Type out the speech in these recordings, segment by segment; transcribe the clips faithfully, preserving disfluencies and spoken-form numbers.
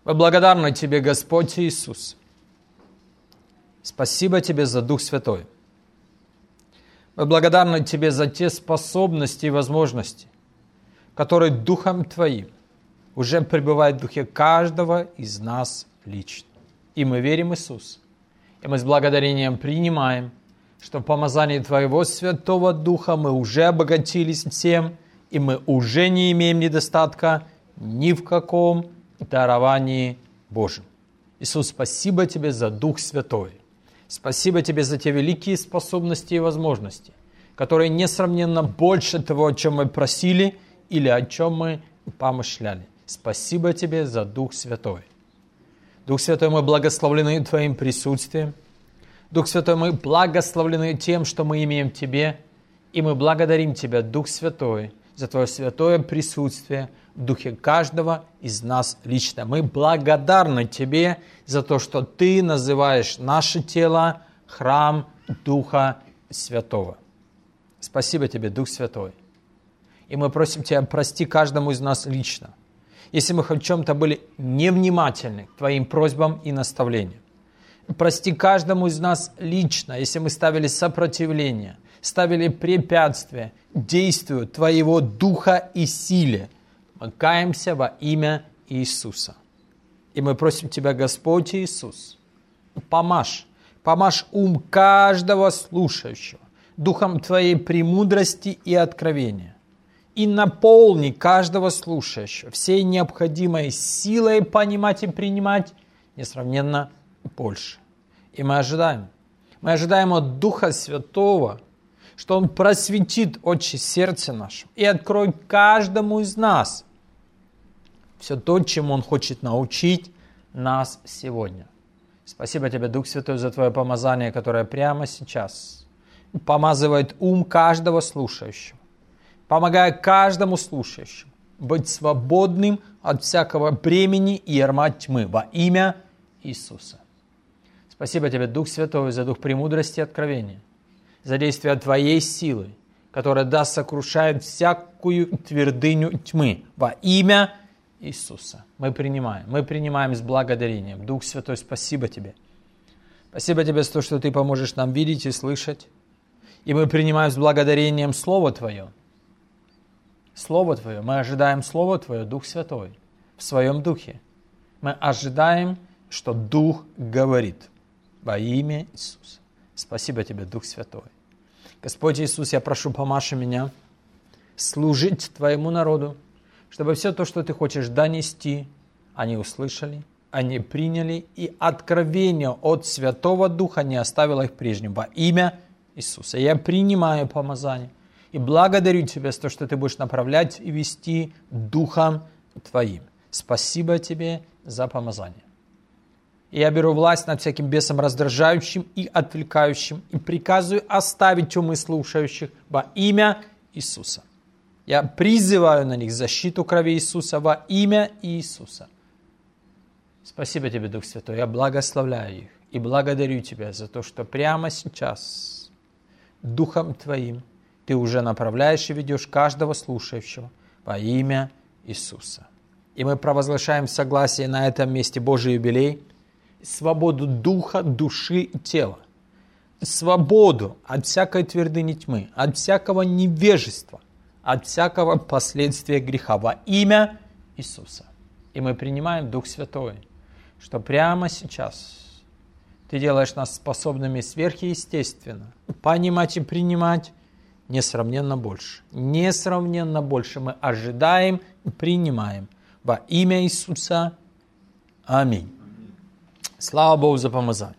Мы благодарны Тебе, Господь Иисус. Спасибо Тебе за Дух Святой. Мы благодарны Тебе за те способности и возможности, которые Духом Твоим уже пребывают в духе каждого из нас лично. И мы верим, Иисус. И мы с благодарением принимаем, что в помазании Твоего Святого Духа мы уже обогатились всем, и мы уже не имеем недостатка ни в каком даровании Божьем. Иисус, спасибо Тебе за Дух Святой. Спасибо Тебе за те великие способности и возможности, которые несравненно больше того, о чем мы просили или о чем мы помышляли. Спасибо Тебе за Дух Святой. Дух Святой, мы благословлены Твоим присутствием. Дух Святой, мы благословлены тем, что мы имеем Тебе, и мы благодарим Тебя, Дух Святой, за Твое святое присутствие в духе каждого из нас лично. Мы благодарны Тебе за то, что Ты называешь наше тело храм Духа Святого. Спасибо Тебе, Дух Святой. И мы просим Тебя, прости каждому из нас лично, если мы хоть в чем-то были невнимательны к Твоим просьбам и наставлениям. Прости каждому из нас лично, если мы ставили сопротивление, ставили препятствия действию Твоего Духа и силе. Мы каемся во имя Иисуса. И мы просим Тебя, Господь Иисус, помажь, помажь ум каждого слушающего Духом Твоей премудрости и откровения. И наполни каждого слушающего всей необходимой силой понимать и принимать несравненно больше. И мы ожидаем, мы ожидаем от Духа Святого, что Он просветит очи сердца нашего и откроет каждому из нас все то, чему Он хочет научить нас сегодня. Спасибо Тебе, Дух Святой, за Твое помазание, которое прямо сейчас помазывает ум каждого слушающего, помогая каждому слушающему быть свободным от всякого бремени и ярма тьмы во имя Иисуса. Спасибо Тебе, Дух Святой, за дух премудрости и откровения, за действие Твоей силы, которая да сокрушает всякую твердыню тьмы во имя Иисуса. Мы принимаем, мы принимаем с благодарением. Дух Святой, спасибо Тебе. Спасибо Тебе за то, что Ты поможешь нам видеть и слышать. И мы принимаем с благодарением Слово Твое. Слово Твое. Мы ожидаем Слово Твое, Дух Святой, в Своем Духе. Мы ожидаем, что Дух говорит во имя Иисуса. Спасибо Тебе, Дух Святой. Господь Иисус, я прошу, помажь меня служить Твоему народу, чтобы все то, что Ты хочешь донести, они услышали, они приняли, и откровение от Святого Духа не оставило их прежним во имя Иисуса. Я принимаю помазание и благодарю Тебя за то, что Ты будешь направлять и вести Духом Твоим. Спасибо Тебе за помазание. И я беру власть над всяким бесом раздражающим и отвлекающим и приказываю оставить умы слушающих во имя Иисуса. Я призываю на них защиту крови Иисуса во имя Иисуса. Спасибо Тебе, Дух Святой. Я благословляю их и благодарю Тебя за то, что прямо сейчас Духом Твоим Ты уже направляешь и ведешь каждого слушающего во имя Иисуса. И мы провозглашаем в согласии на этом месте Божий юбилей, свободу духа, души и тела, свободу от всякой твердыни тьмы, от всякого невежества, от всякого последствия греха во имя Иисуса. И мы принимаем, Дух Святой, что прямо сейчас Ты делаешь нас способными сверхъестественно понимать и принимать несравненно больше. Несравненно больше мы ожидаем и принимаем во имя Иисуса. Аминь. Слава Богу за помазание.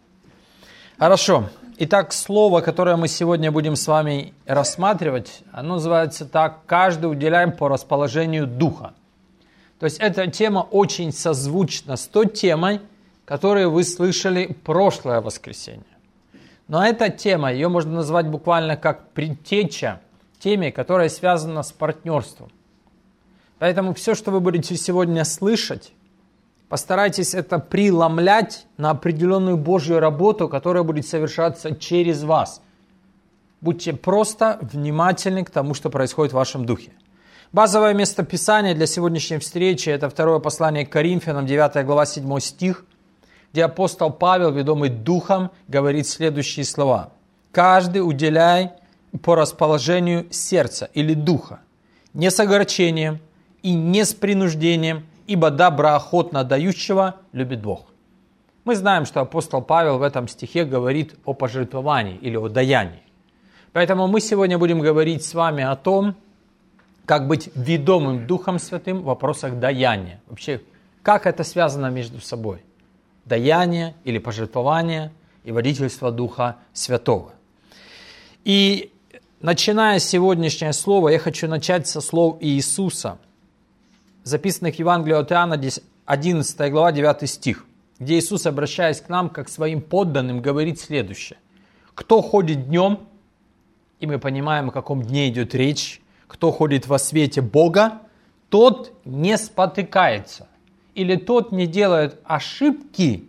Хорошо. Итак, слово, которое мы сегодня будем с вами рассматривать, оно называется так: «Каждый уделяем по расположению духа». То есть эта тема очень созвучна с той темой, которую вы слышали прошлое воскресенье. Но эта тема, ее можно назвать буквально как предтеча теме, которая связана с партнерством. Поэтому все, что вы будете сегодня слышать, постарайтесь это преломлять на определенную Божью работу, которая будет совершаться через вас. Будьте просто внимательны к тому, что происходит в вашем духе. Базовое местописание для сегодняшней встречи – это второе послание к Коринфянам, девятая глава, седьмой стих, где апостол Павел, ведомый Духом, говорит следующие слова. «Каждый уделяй по расположению сердца или духа, не с огорчением и не с принуждением, ибо доброохотно дающего любит Бог». Мы знаем, что апостол Павел в этом стихе говорит о пожертвовании или о даянии. Поэтому мы сегодня будем говорить с вами о том, как быть ведомым Духом Святым в вопросах даяния. Вообще, как это связано между собой? Даяние или пожертвование и водительство Духа Святого. И начиная сегодняшнее слово, я хочу начать со слов Иисуса, записанных в Евангелии от Иоанна, одиннадцатая глава, девятый стих, где Иисус, обращаясь к нам, как к своим подданным, говорит следующее. «Кто ходит днем», и мы понимаем, о каком дне идет речь, кто ходит во свете Бога, тот не спотыкается, или тот не делает ошибки,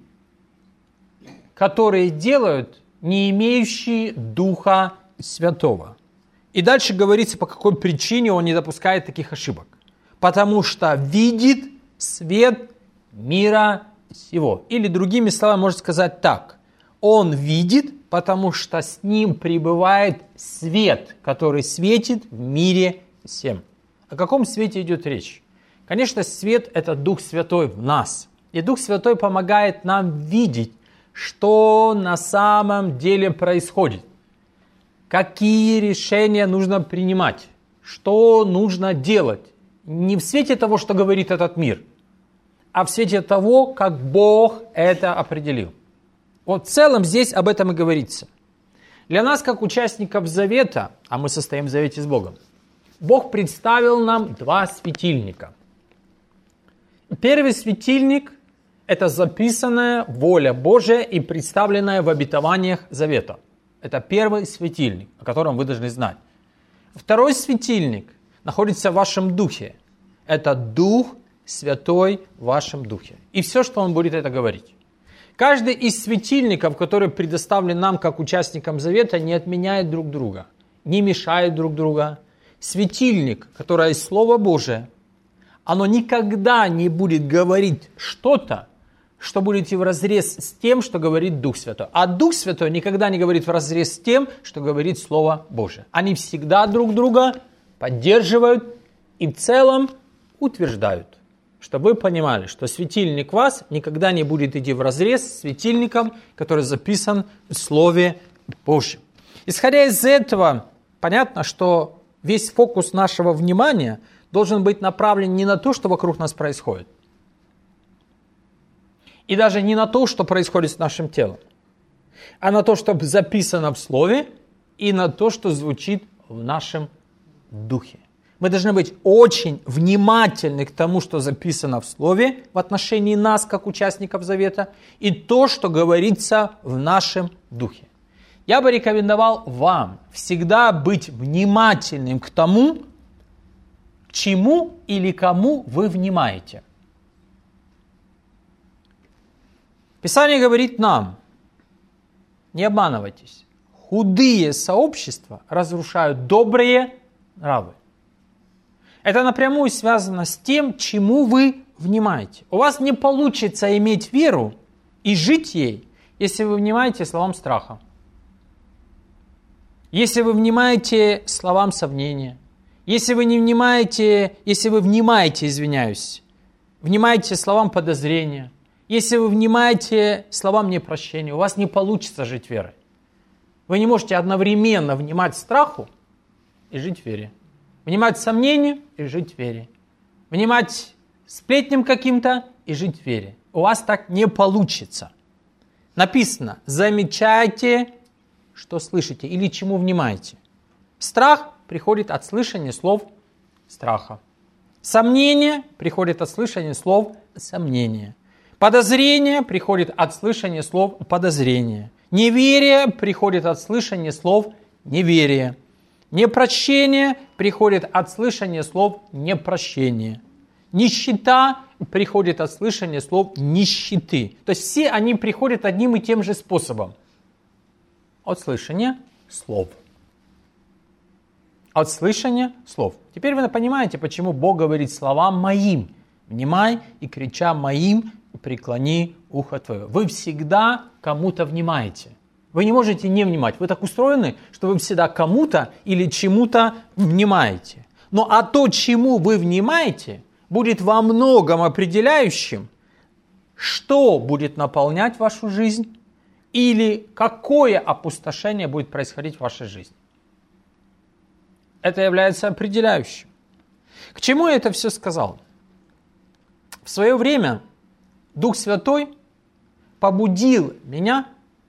которые делают не имеющие Духа Святого. И дальше говорится, по какой причине он не допускает таких ошибок. Потому что видит свет мира сего. Или другими словами можно сказать так. Он видит, потому что с ним пребывает свет, который светит в мире всем. О каком свете идет речь? Конечно, свет – это Дух Святой в нас. И Дух Святой помогает нам видеть, что на самом деле происходит. Какие решения нужно принимать, что нужно делать. Не в свете того, что говорит этот мир, а в свете того, как Бог это определил. Вот в целом здесь об этом и говорится. Для нас, как участников Завета, а мы состоим в Завете с Богом, Бог представил нам два светильника. Первый светильник – это записанная воля Божия и представленная в обетованиях Завета. Это первый светильник, о котором вы должны знать. Второй светильник находится в вашем духе. Это Дух Святой в вашем духе. И все, что Он будет это говорить. Каждый из светильников, который предоставлен нам как участникам Завета, не отменяет друг друга, не мешает друг друга. Светильник, которое есть Слово Божие, оно никогда не будет говорить что-то, что будет идти вразрез с тем, что говорит Дух Святой. А Дух Святой никогда не говорит вразрез с тем, что говорит Слово Божие. Они всегда друг друга поддерживают и в целом утверждают. Чтобы вы понимали, что светильник вас никогда не будет идти вразрез с светильником, который записан в Слове Божьем. Исходя из этого, понятно, что весь фокус нашего внимания должен быть направлен не на то, что вокруг нас происходит, и даже не на то, что происходит с нашим телом, а на то, что записано в Слове, и на то, что звучит в нашем духе. Мы должны быть очень внимательны к тому, что записано в Слове в отношении нас, как участников Завета, и то, что говорится в нашем духе. Я бы рекомендовал вам всегда быть внимательным к тому, к чему или кому вы внимаете. Писание говорит нам, не обманывайтесь, худые сообщества разрушают добрые нравы. Это напрямую связано с тем, чему вы внимаете. У вас не получится иметь веру и жить ей, если вы внимаете словам страха. Если вы внимаете словам сомнения. Если вы не внимаете, если вы внимаете, извиняюсь, внимаете словам подозрения. Если вы внимаете словам непрощения, у вас не получится жить верой. Вы не можете одновременно внимать страху и жить в вере. Внимать сомнению и жить в вере. Внимать сплетням каким-то и жить в вере. У вас так не получится. Написано, замечайте, что слышите или чему внимаете. Страх приходит от слышания слов страха. Сомнение приходит от слышания слов сомнения. Подозрение приходит от слышания слов подозрения. Неверие приходит от слышания слов неверия. Непрощение приходит от слышания слов непрощения. Нищета приходит от слышания слов нищеты. То есть все они приходят одним и тем же способом. От слышания слов. от слышания слов. Теперь вы понимаете, почему Бог говорит словам моим. Внимай и крича моим, преклони ухо твое. Вы всегда кому-то внимаете. Вы не можете не внимать. Вы так устроены, что вы всегда кому-то или чему-то внимаете. Но а то, чему вы внимаете, будет во многом определяющим, что будет наполнять вашу жизнь или какое опустошение будет происходить в вашей жизни. Это является определяющим. К чему я это все сказал? В свое время Дух Святой побудил меня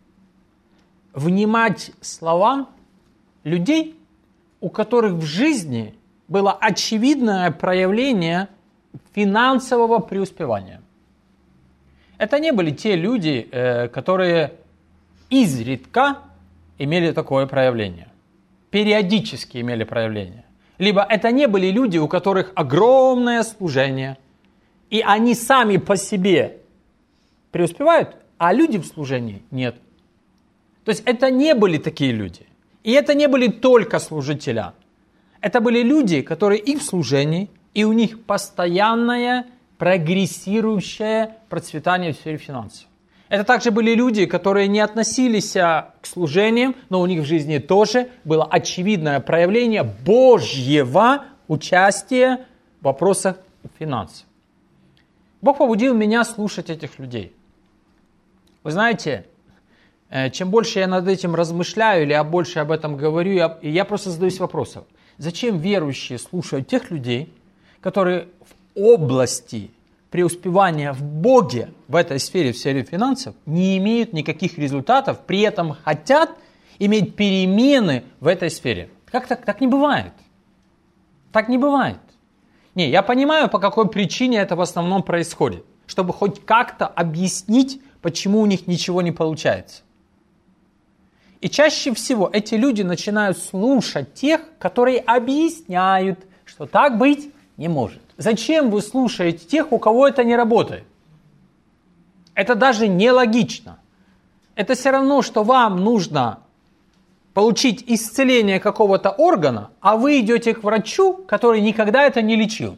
внимать словам людей, у которых в жизни было очевидное проявление финансового преуспевания. Это не были те люди, которые изредка имели такое проявление, периодически имели проявление. Либо это не были люди, у которых огромное служение, и они сами по себе преуспевают, а люди в служении нет. То есть это не были такие люди. И это не были только служителя. Это были люди, которые и в служении, и у них постоянное прогрессирующее процветание в сфере финансов. Это также были люди, которые не относились к служениям, но у них в жизни тоже было очевидное проявление Божьего участия в вопросах финансов. Бог побудил меня слушать этих людей. Вы знаете, чем больше я над этим размышляю, или я больше об этом говорю, я, я просто задаюсь вопросом. Зачем верующие слушают тех людей, которые в области преуспевания в Боге, в этой сфере, в сфере финансов, не имеют никаких результатов, при этом хотят иметь перемены в этой сфере? Как так? Так не бывает. Так не бывает. Не, я понимаю, по какой причине это в основном происходит, чтобы хоть как-то объяснить, почему у них ничего не получается. И чаще всего эти люди начинают слушать тех, которые объясняют, что так быть не может. Зачем вы слушаете тех, у кого это не работает? Это даже нелогично. Это все равно, что вам нужно получить исцеление какого-то органа, а вы идете к врачу, который никогда это не лечил.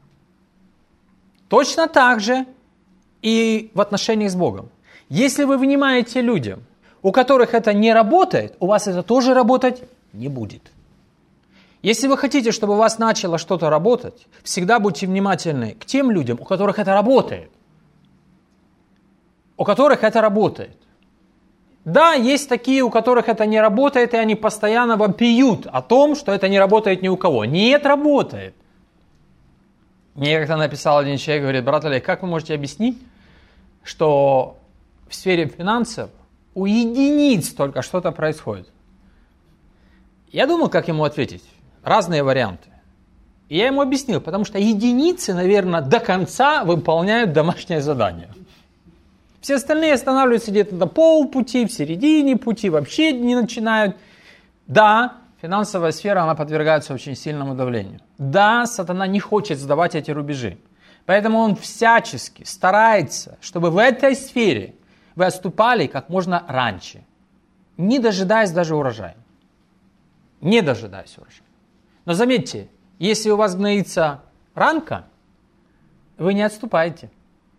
Точно так же и в отношениях с Богом. Если вы внимаете людям, у которых это не работает, у вас это тоже работать не будет. Если вы хотите, чтобы у вас начало что-то работать, всегда будьте внимательны к тем людям, у которых это работает. У которых это работает. Да, есть такие, у которых это не работает, и они постоянно вопиют о том, что это не работает ни у кого. Нет, работает. Мне как-то написал один человек, говорит: брат Олег, как вы можете объяснить, что в сфере финансов у единиц только что-то происходит? Я думал, как ему ответить. Разные варианты. И я ему объяснил, потому что единицы, наверное, до конца выполняют домашнее задание. Все остальные останавливаются где-то на полпути, в середине пути, вообще не начинают. Да, финансовая сфера, она подвергается очень сильному давлению. Да, сатана не хочет сдавать эти рубежи. Поэтому он всячески старается, чтобы в этой сфере вы отступали как можно раньше, не дожидаясь даже урожая. Не дожидаясь урожая. Но заметьте, если у вас гноится ранка, вы не отступаете.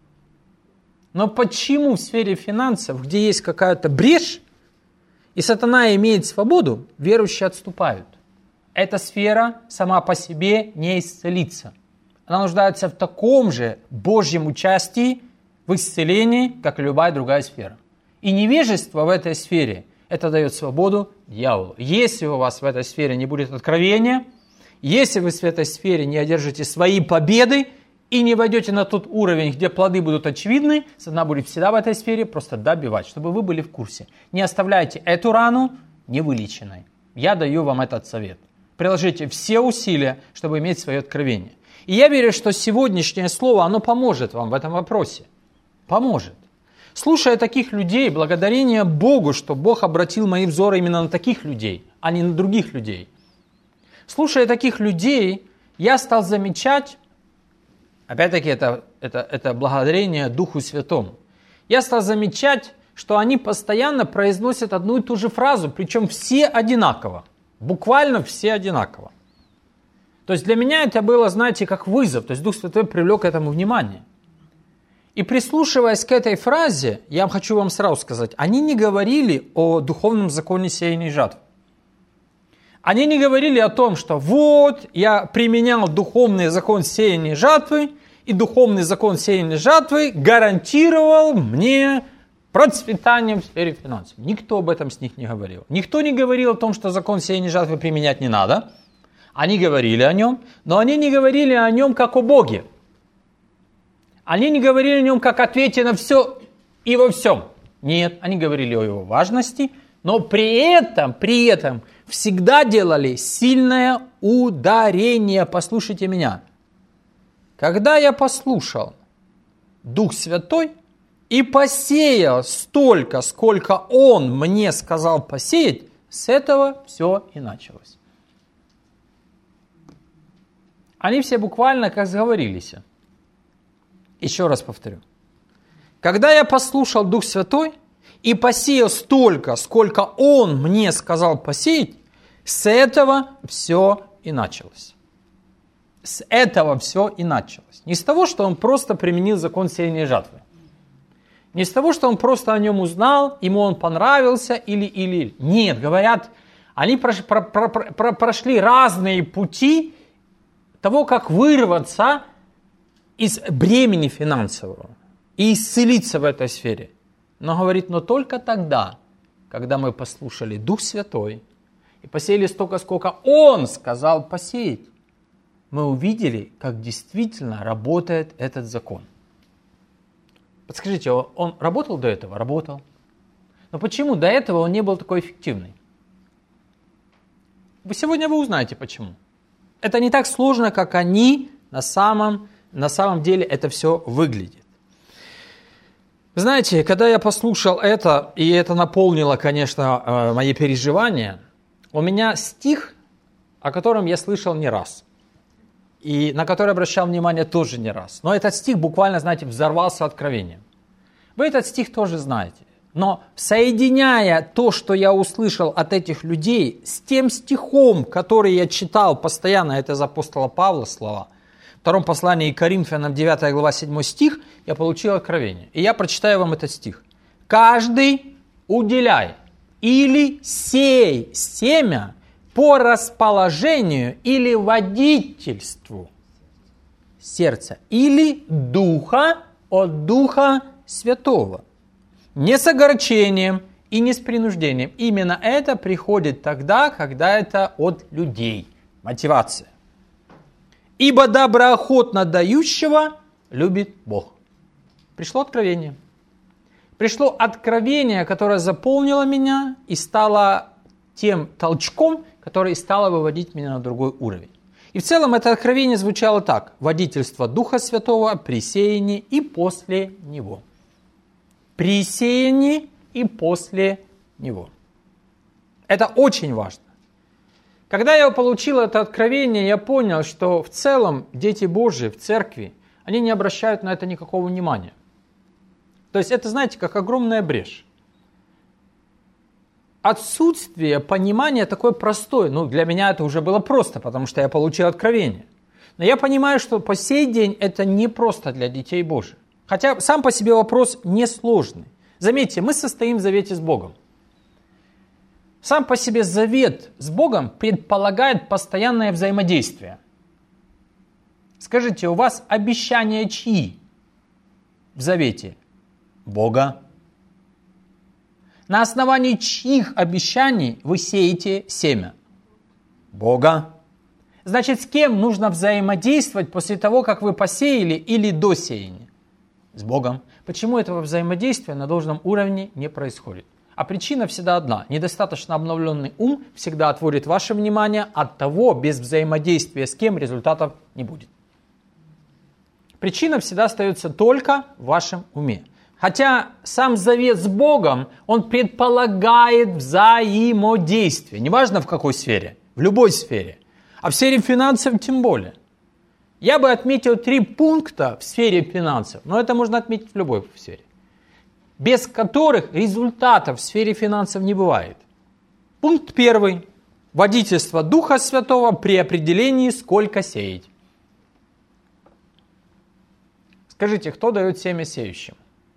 Но почему в сфере финансов, где есть какая-то брешь, и сатана имеет свободу, верующие отступают? Эта сфера сама по себе не исцелится. Она нуждается в таком же Божьем участии в исцелении, как и любая другая сфера. И невежество в этой сфере, это дает свободу дьяволу. Если у вас в этой сфере не будет откровения, если вы в этой сфере не одержите свои победы и не войдете на тот уровень, где плоды будут очевидны, сатана будет всегда в этой сфере просто добивать, чтобы вы были в курсе. Не оставляйте эту рану невылеченной. Я даю вам этот совет. Приложите все усилия, чтобы иметь свое откровение. И я верю, что сегодняшнее слово, оно поможет вам в этом вопросе. Поможет. Слушая таких людей, благодарение Богу, что Бог обратил мои взоры именно на таких людей, а не на других людей. Слушая таких людей, я стал замечать, опять-таки это, это, это благодарение Духу Святому, я стал замечать, что они постоянно произносят одну и ту же фразу, причем все одинаково. Буквально все одинаково. То есть для меня это было, знаете, как вызов. То есть Дух Святой привлек к этому внимание. И прислушиваясь к этой фразе, я хочу вам сразу сказать, они не говорили о духовном законе сеяния и жатвы. Они не говорили о том, что вот я применял духовный закон сеяния и жатвы, и духовный закон сеяния и жатвы гарантировал мне процветание в сфере финансов. Никто об этом с них не говорил. Никто не говорил о том, что закон сеяния и жатвы применять не надо. Они говорили о нем, но они не говорили о нем как о Боге. Они не говорили о нем как ответе на все и во всем. Нет, они говорили о его важности, но при этом, при этом всегда делали сильное ударение. Послушайте меня. Когда я послушал Дух Святой и посеял столько, сколько Он мне сказал посеять, с этого все и началось. Они все буквально как сговорились. Еще раз повторю. Когда я послушал Дух Святой и посеял столько, сколько Он мне сказал посеять, с этого все и началось. С этого все и началось. Не с того, что он просто применил закон сеяния и жатвы. Не с того, что он просто о нем узнал, ему он понравился или или. Нет, говорят, они прош, про, про, про, прошли разные пути того, как вырваться из бремени финансового и исцелиться в этой сфере. Но говорит, но только тогда, когда мы послушали Дух Святой и посеяли столько, сколько Он сказал посеять, мы увидели, как действительно работает этот закон. Подскажите, он работал до этого? Работал. Но почему до этого он не был такой эффективный? Вы сегодня вы узнаете, почему. Это не так сложно, как они на самом, на самом деле это все выглядит. Знаете, когда я послушал это, и это наполнило, конечно, мои переживания, у меня стих, о котором я слышал не раз, и на который обращал внимание тоже не раз. Но этот стих буквально, знаете, взорвался откровением. Вы этот стих тоже знаете. Но соединяя то, что я услышал от этих людей, с тем стихом, который я читал постоянно, это из апостола Павла слова, в втором послании к Коринфянам, девятая глава, седьмой стих, я получил откровение. И я прочитаю вам этот стих. «Каждый уделяй или сей семя по расположению или водительству сердца, или духа от Духа Святого, не с огорчением и не с принуждением». Именно это приходит тогда, когда это от людей. Мотивация. «Ибо доброохотно дающего любит Бог». Пришло откровение. Пришло откровение, которое заполнило меня и стало тем толчком, который стало выводить меня на другой уровень. И в целом это откровение звучало так. Водительство Духа Святого при сеянии и после него. При сеянии и после него. Это очень важно. Когда я получил это откровение, я понял, что в целом дети Божьи в церкви, они не обращают на это никакого внимания. То есть это, знаете, как огромная брешь. Отсутствие понимания такое простое. Ну, для меня это уже было просто, потому что я получил откровение. Но я понимаю, что по сей день это не просто для детей Божьих. Хотя сам по себе вопрос несложный. Заметьте, мы состоим в завете с Богом. Сам по себе завет с Богом предполагает постоянное взаимодействие. Скажите, у вас обещания чьи в завете? Бога. На основании чьих обещаний вы сеете семя? Бога. Значит, с кем нужно взаимодействовать после того, как вы посеяли или до сеяния? С Богом. Почему этого взаимодействия на должном уровне не происходит? А причина всегда одна. Недостаточно обновленный ум всегда отводит ваше внимание от того, без взаимодействия с кем результатов не будет. Причина всегда остается только в вашем уме. Хотя сам завет с Богом, он предполагает взаимодействие. Неважно в какой сфере, в любой сфере. А в сфере финансов тем более. Я бы отметил три пункта в сфере финансов, но это можно отметить в любой сфере, без которых результатов в сфере финансов не бывает. Пункт первый. водительство Духа Святого при определении, сколько сеять. Скажите, кто дает семя сеющим?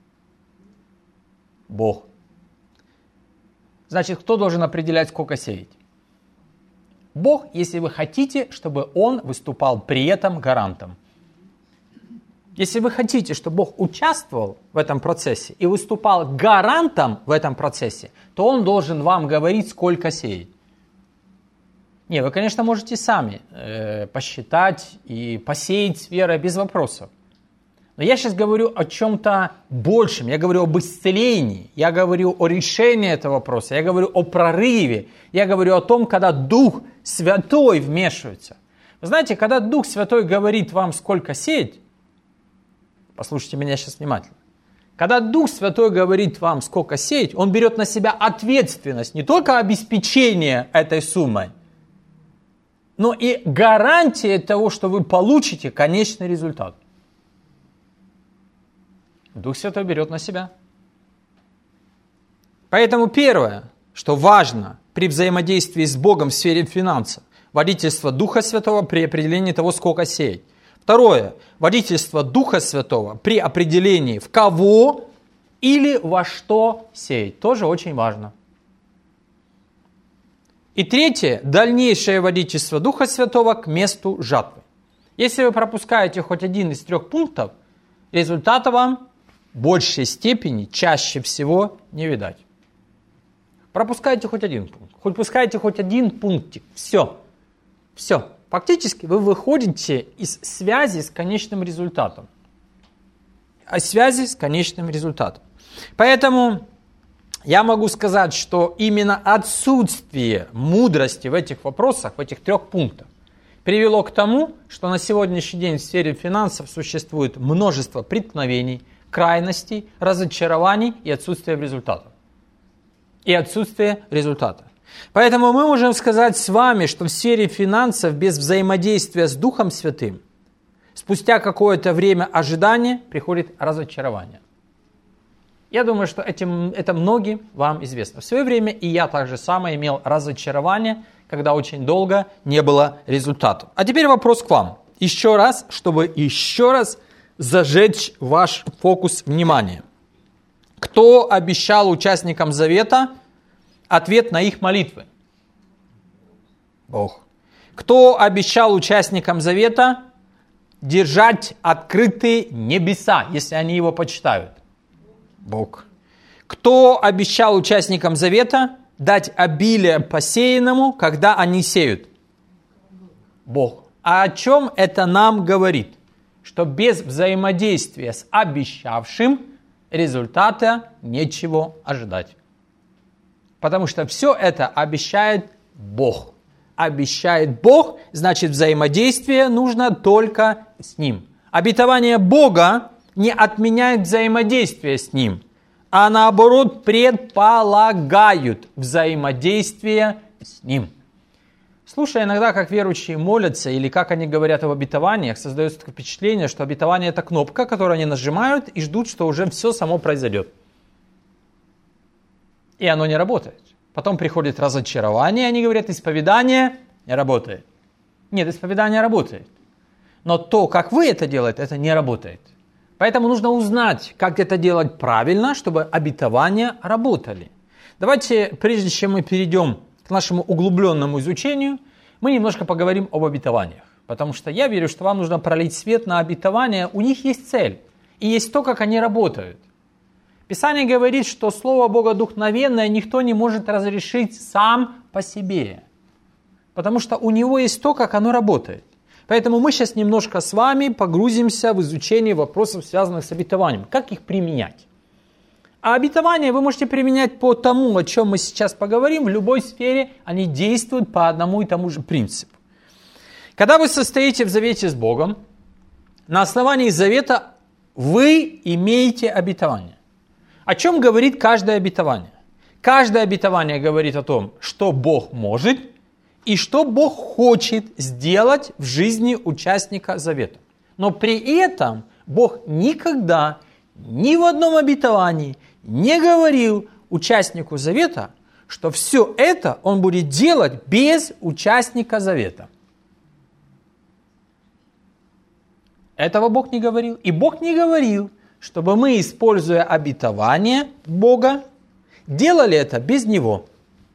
Бог. Значит, кто должен определять, сколько сеять? Бог, если вы хотите, чтобы Он выступал при этом гарантом. Если вы хотите, чтобы Бог участвовал в этом процессе и выступал гарантом в этом процессе, то Он должен вам говорить, сколько сеять. Не, вы, конечно, можете сами э, посчитать и посеять с верой без вопросов. Но я сейчас говорю о чем-то большем. Я говорю об исцелении. Я говорю о решении этого вопроса. Я говорю о прорыве. Я говорю о том, когда Дух Святой вмешивается. Вы знаете, когда Дух Святой говорит вам, сколько сеять, послушайте меня сейчас внимательно. Когда Дух Святой говорит вам, сколько сеять, Он берет на себя ответственность не только обеспечение этой суммой, но и гарантия того, что вы получите конечный результат. Дух Святой берет на себя. Поэтому первое, что важно при взаимодействии с Богом в сфере финансов, водительство Духа Святого при определении того, сколько сеять. Второе, водительство Духа Святого при определении, в кого или во что сеять. Тоже очень важно. И третье, дальнейшее водительство Духа Святого к месту жатвы. Если вы пропускаете хоть один из трех пунктов, результата вам в большей степени, чаще всего, не видать. Пропускайте хоть один пункт. Хоть пускайте хоть один пунктик. Все. Все. Фактически вы выходите из связи с конечным результатом. О связи с конечным результатом. Поэтому я могу сказать, что именно отсутствие мудрости в этих вопросах, в этих трех пунктах, привело к тому, что на сегодняшний день в сфере финансов существует множество преткновений, крайностей, разочарований и отсутствия результата. И отсутствие результата. Поэтому мы можем сказать с вами, что в сфере финансов без взаимодействия с Духом Святым спустя какое-то время ожидания приходит разочарование. Я думаю, что этим, это многим вам известно. В свое время и я так же самое имел разочарование, когда очень долго не было результатов. А теперь вопрос к вам. Еще раз, чтобы еще раз зажечь ваш фокус внимания. Кто обещал участникам завета ответ на их молитвы? Бог. Кто обещал участникам завета держать открытые небеса, если они его почитают? Бог. Кто обещал участникам завета дать обилие посеянному, когда они сеют? Бог. А о чем это нам говорит? Что без взаимодействия с обещавшим результата нечего ожидать. Потому что все это обещает Бог. Обещает Бог, значит взаимодействие нужно только с Ним. Обетование Бога не отменяет взаимодействие с Ним, а наоборот предполагают взаимодействие с Ним. Слушая иногда, как верующие молятся или как они говорят об обетованиях, создается такое впечатление, что обетование – это кнопка, которую они нажимают и ждут, что уже все само произойдет. И оно не работает. Потом приходит разочарование, и они говорят, исповедание не работает. Нет, исповедание работает. Но то, как вы это делаете, это не работает. Поэтому нужно узнать, как это делать правильно, чтобы обетования работали. Давайте, прежде чем мы перейдем к нашему углубленному изучению, мы немножко поговорим об обетованиях. Потому что я верю, что вам нужно пролить свет на обетования. У них есть цель. И есть то, как они работают. Писание говорит, что Слово Бога духовенное никто не может разрешить сам по себе. Потому что у него есть то, как оно работает. Поэтому мы сейчас немножко с вами погрузимся в изучение вопросов, связанных с обетованием. Как их применять? А обетования вы можете применять по тому, о чем мы сейчас поговорим. В любой сфере они действуют по одному и тому же принципу. Когда вы состоите в завете с Богом, на основании завета вы имеете обетование. О чем говорит каждое обетование? Каждое обетование говорит о том, что Бог может и что Бог хочет сделать в жизни участника завета. Но при этом Бог никогда ни в одном обетовании не говорил участнику завета, что все это он будет делать без участника завета. Этого Бог не говорил. И Бог не говорил, чтобы мы, используя обетование Бога, делали это без Него.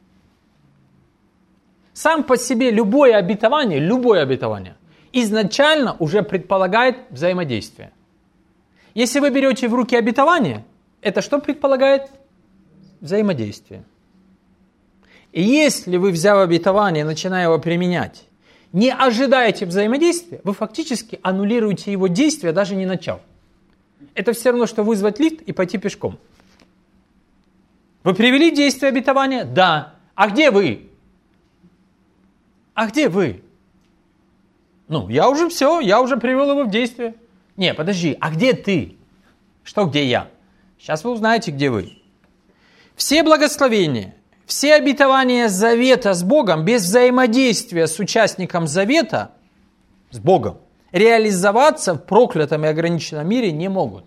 Сам по себе любое обетование, любое обетование, изначально уже предполагает взаимодействие. Если вы берете в руки обетование, это что предполагает? Взаимодействие. И если вы, взяв обетование, начиная его применять, не ожидаете взаимодействия, вы фактически аннулируете его действие, даже не начав. Это все равно, что вызвать лифт и пойти пешком. Вы привели действие обетования? Да. А где вы? А где вы? Ну, я уже все, я уже привел его в действие. Не, подожди, а где ты? Что, где я? Сейчас вы узнаете, где вы. Все благословения, все обетования завета с Богом без взаимодействия с участником завета, с Богом, реализоваться в проклятом и ограниченном мире не могут.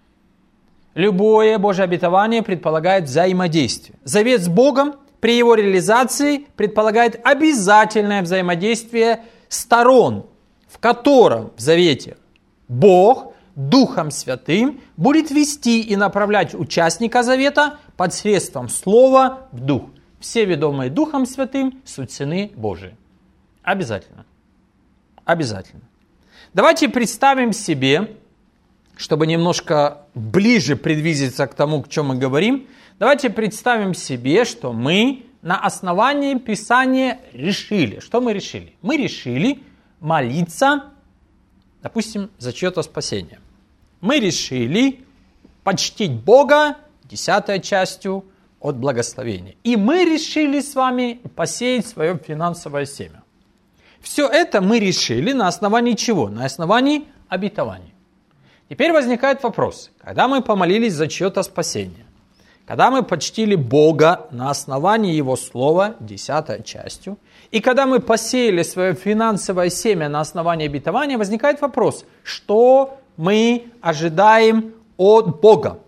Любое Божье обетование предполагает взаимодействие. Завет с Богом при его реализации предполагает обязательное взаимодействие сторон, в котором в завете Бог Духом Святым будет вести и направлять участника завета посредством слова в дух. Все ведомые Духом Святым суть сыны Божии. Обязательно. Обязательно. Давайте представим себе, чтобы немножко ближе приблизиться к тому, к чем мы говорим, давайте представим себе, что мы на основании Писания решили. Что мы решили? Мы решили молиться, допустим, за чье-то спасение. Мы решили почтить Бога десятой частью от благословения. И мы решили с вами посеять свое финансовое семя. Все это мы решили на основании чего? На основании обетований. Теперь возникает вопрос. Когда мы помолились за чье-то спасение, когда мы почтили Бога на основании Его Слова десятой частью, и когда мы посеяли свое финансовое семя на основании обетования, возникает вопрос, что мы ожидаем от Бога?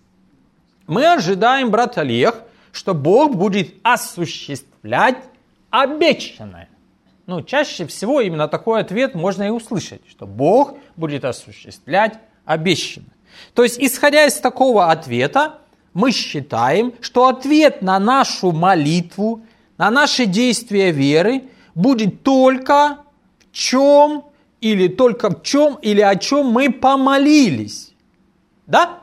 Мы ожидаем, брат Олег, что Бог будет осуществлять обещанное. Ну, чаще всего именно такой ответ можно и услышать, что Бог будет осуществлять обещанное. То есть, исходя из такого ответа, мы считаем, что ответ на нашу молитву, на наши действия веры будет только в чем или только в чем или о чем мы помолились. Да?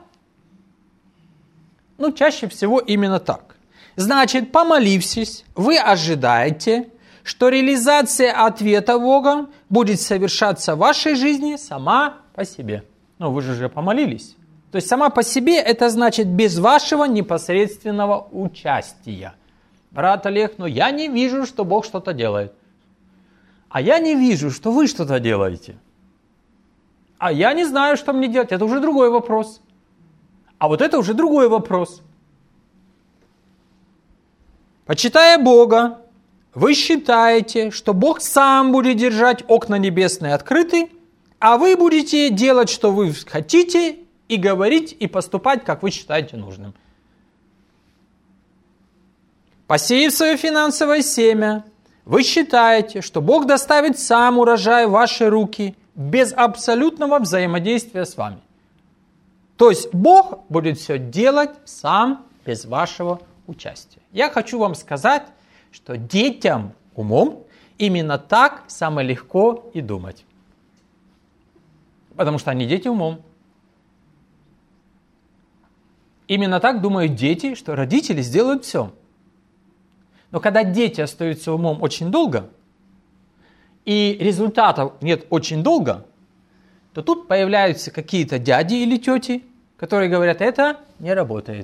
Ну, чаще всего именно так. Значит, помолившись, вы ожидаете, что реализация ответа Бога будет совершаться в вашей жизни сама по себе. Ну, вы же уже помолились. То есть сама по себе это значит без вашего непосредственного участия. Брат Олег, но я не вижу, что Бог что-то делает. А я не вижу, что вы что-то делаете. А я не знаю, что мне делать. Это уже другой вопрос. А вот это уже другой вопрос. Почитая Бога, вы считаете, что Бог сам будет держать окна небесные открыты, а вы будете делать, что вы хотите, и говорить, и поступать, как вы считаете нужным. Посеяв свое финансовое семя, вы считаете, что Бог доставит сам урожай в ваши руки без абсолютного взаимодействия с вами. То есть Бог будет все делать сам без вашего участия. Я хочу вам сказать, что детям умом именно так самое легко и думать. Потому что они дети умом. Именно так думают дети, что родители сделают все. Но когда дети остаются умом очень долго, и результатов нет очень долго, то тут появляются какие-то дяди или тети, которые говорят, это не работает.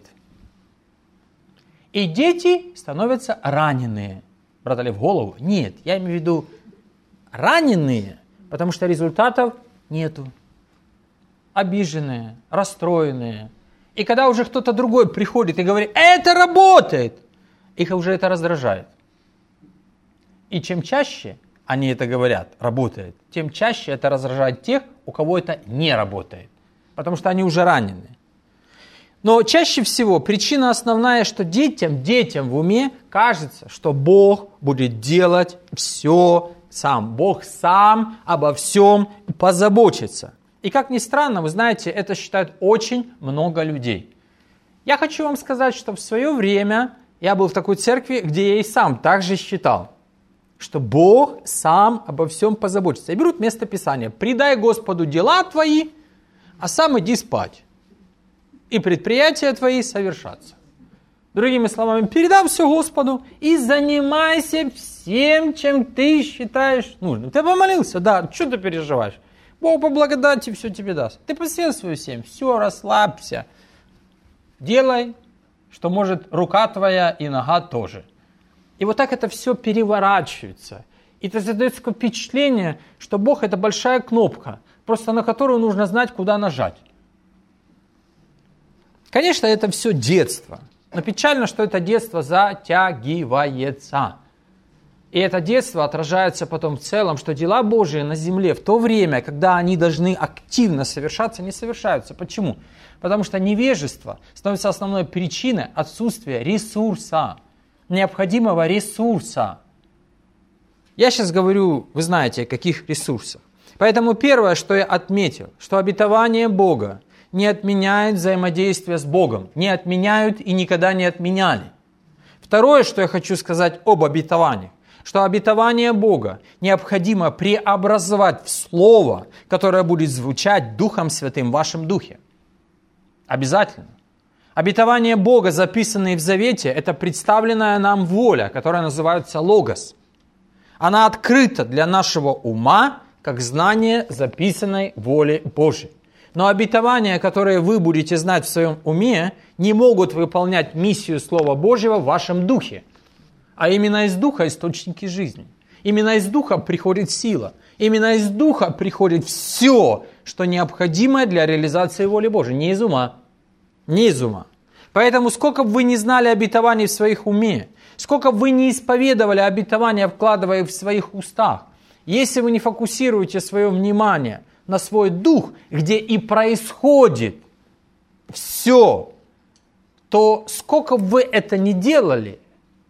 И дети становятся раненые. Брат Олег, в голову? Нет, я имею в виду раненые, потому что результатов нету. Обиженные, расстроенные. И когда уже кто-то другой приходит и говорит, это работает, их уже это раздражает. И чем чаще они это говорят, работает, тем чаще это раздражает тех, у кого это не работает. Потому что они уже ранены. Но чаще всего причина основная, что детям, детям в уме кажется, что Бог будет делать все сам. Бог сам обо всем позаботится. И как ни странно, вы знаете, это считают очень много людей. Я хочу вам сказать, что в свое время я был в такой церкви, где я и сам также считал, что Бог сам обо всем позаботится. И берут место Писания: «Предай Господу дела твои, а сам иди спать, и предприятия твои совершатся». Другими словами, передав все Господу и занимайся всем, чем ты считаешь нужным. Ты помолился, да, что ты переживаешь? Бог по благодати все тебе даст. Ты посвятил свою семь, все, расслабься. Делай, что может рука твоя и нога тоже. И вот так это все переворачивается. И это создается такое впечатление, что Бог — это большая кнопка, просто на которую нужно знать, куда нажать. Конечно, это все детство. Но печально, что это детство затягивается. И это детство отражается потом в целом, что дела Божии на земле в то время, когда они должны активно совершаться, не совершаются. Почему? Потому что невежество становится основной причиной отсутствия ресурса, необходимого ресурса. Я сейчас говорю, вы знаете, о каких ресурсах. Поэтому первое, что я отметил, что обетование Бога не отменяют взаимодействие с Богом, не отменяют и никогда не отменяли. Второе, что я хочу сказать об обетованиях, что обетование Бога необходимо преобразовать в Слово, которое будет звучать Духом Святым в вашем духе. Обязательно. Обетование Бога, записанные в Завете, это представленная нам воля, которая называется Логос. Она открыта для нашего ума, как знание записанной воли Божией. Но обетования, которые вы будете знать в своем уме, не могут выполнять миссию Слова Божьего в вашем духе. А именно из духа источники жизни. Именно из духа приходит сила. Именно из духа приходит все, что необходимо для реализации воли Божьей. Не из ума. Не из ума. Поэтому сколько бы вы не знали обетований в своих уме, сколько бы вы не исповедовали обетования, вкладывая их в своих устах, если вы не фокусируете свое внимание на свой дух, где и происходит все, то сколько бы вы это ни делали,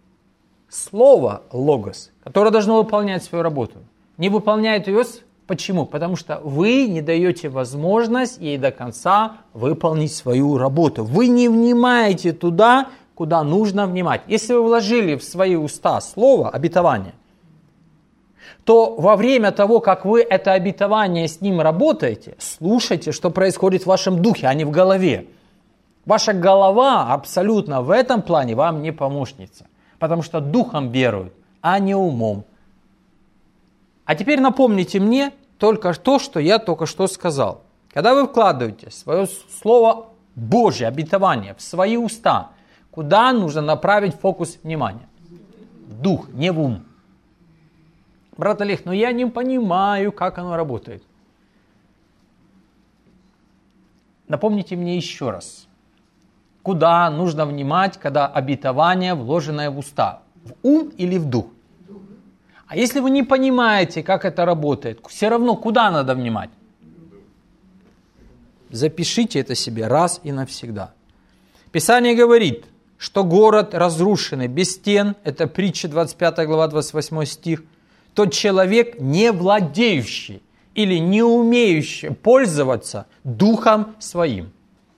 слово «логос», которое должно выполнять свою работу, не выполняет ее. Почему? Потому что вы не даете возможность ей до конца выполнить свою работу. Вы не внимаете туда, куда нужно внимать. Если вы вложили в свои уста слово, обетование, то во время того, как вы это обетование с ним работаете, слушайте, что происходит в вашем духе, а не в голове. Ваша голова абсолютно в этом плане вам не помощница, потому что духом верует, а не умом. А теперь напомните мне только то, что я только что сказал. Когда вы вкладываете свое слово Божье, обетование, в свои уста, куда нужно направить фокус внимания? В дух, не в ум. Брат Олег, но я не понимаю, как оно работает. Напомните мне еще раз, куда нужно внимать, когда обетование, вложенное в уста? В ум или в дух? А если вы не понимаете, как это работает, все равно куда надо внимать? Запишите это себе раз и навсегда. Писание говорит, что город разрушенный, без стен, это притча двадцать пятая глава, двадцать восьмой стих, тот человек, не владеющий или не умеющий пользоваться духом своим.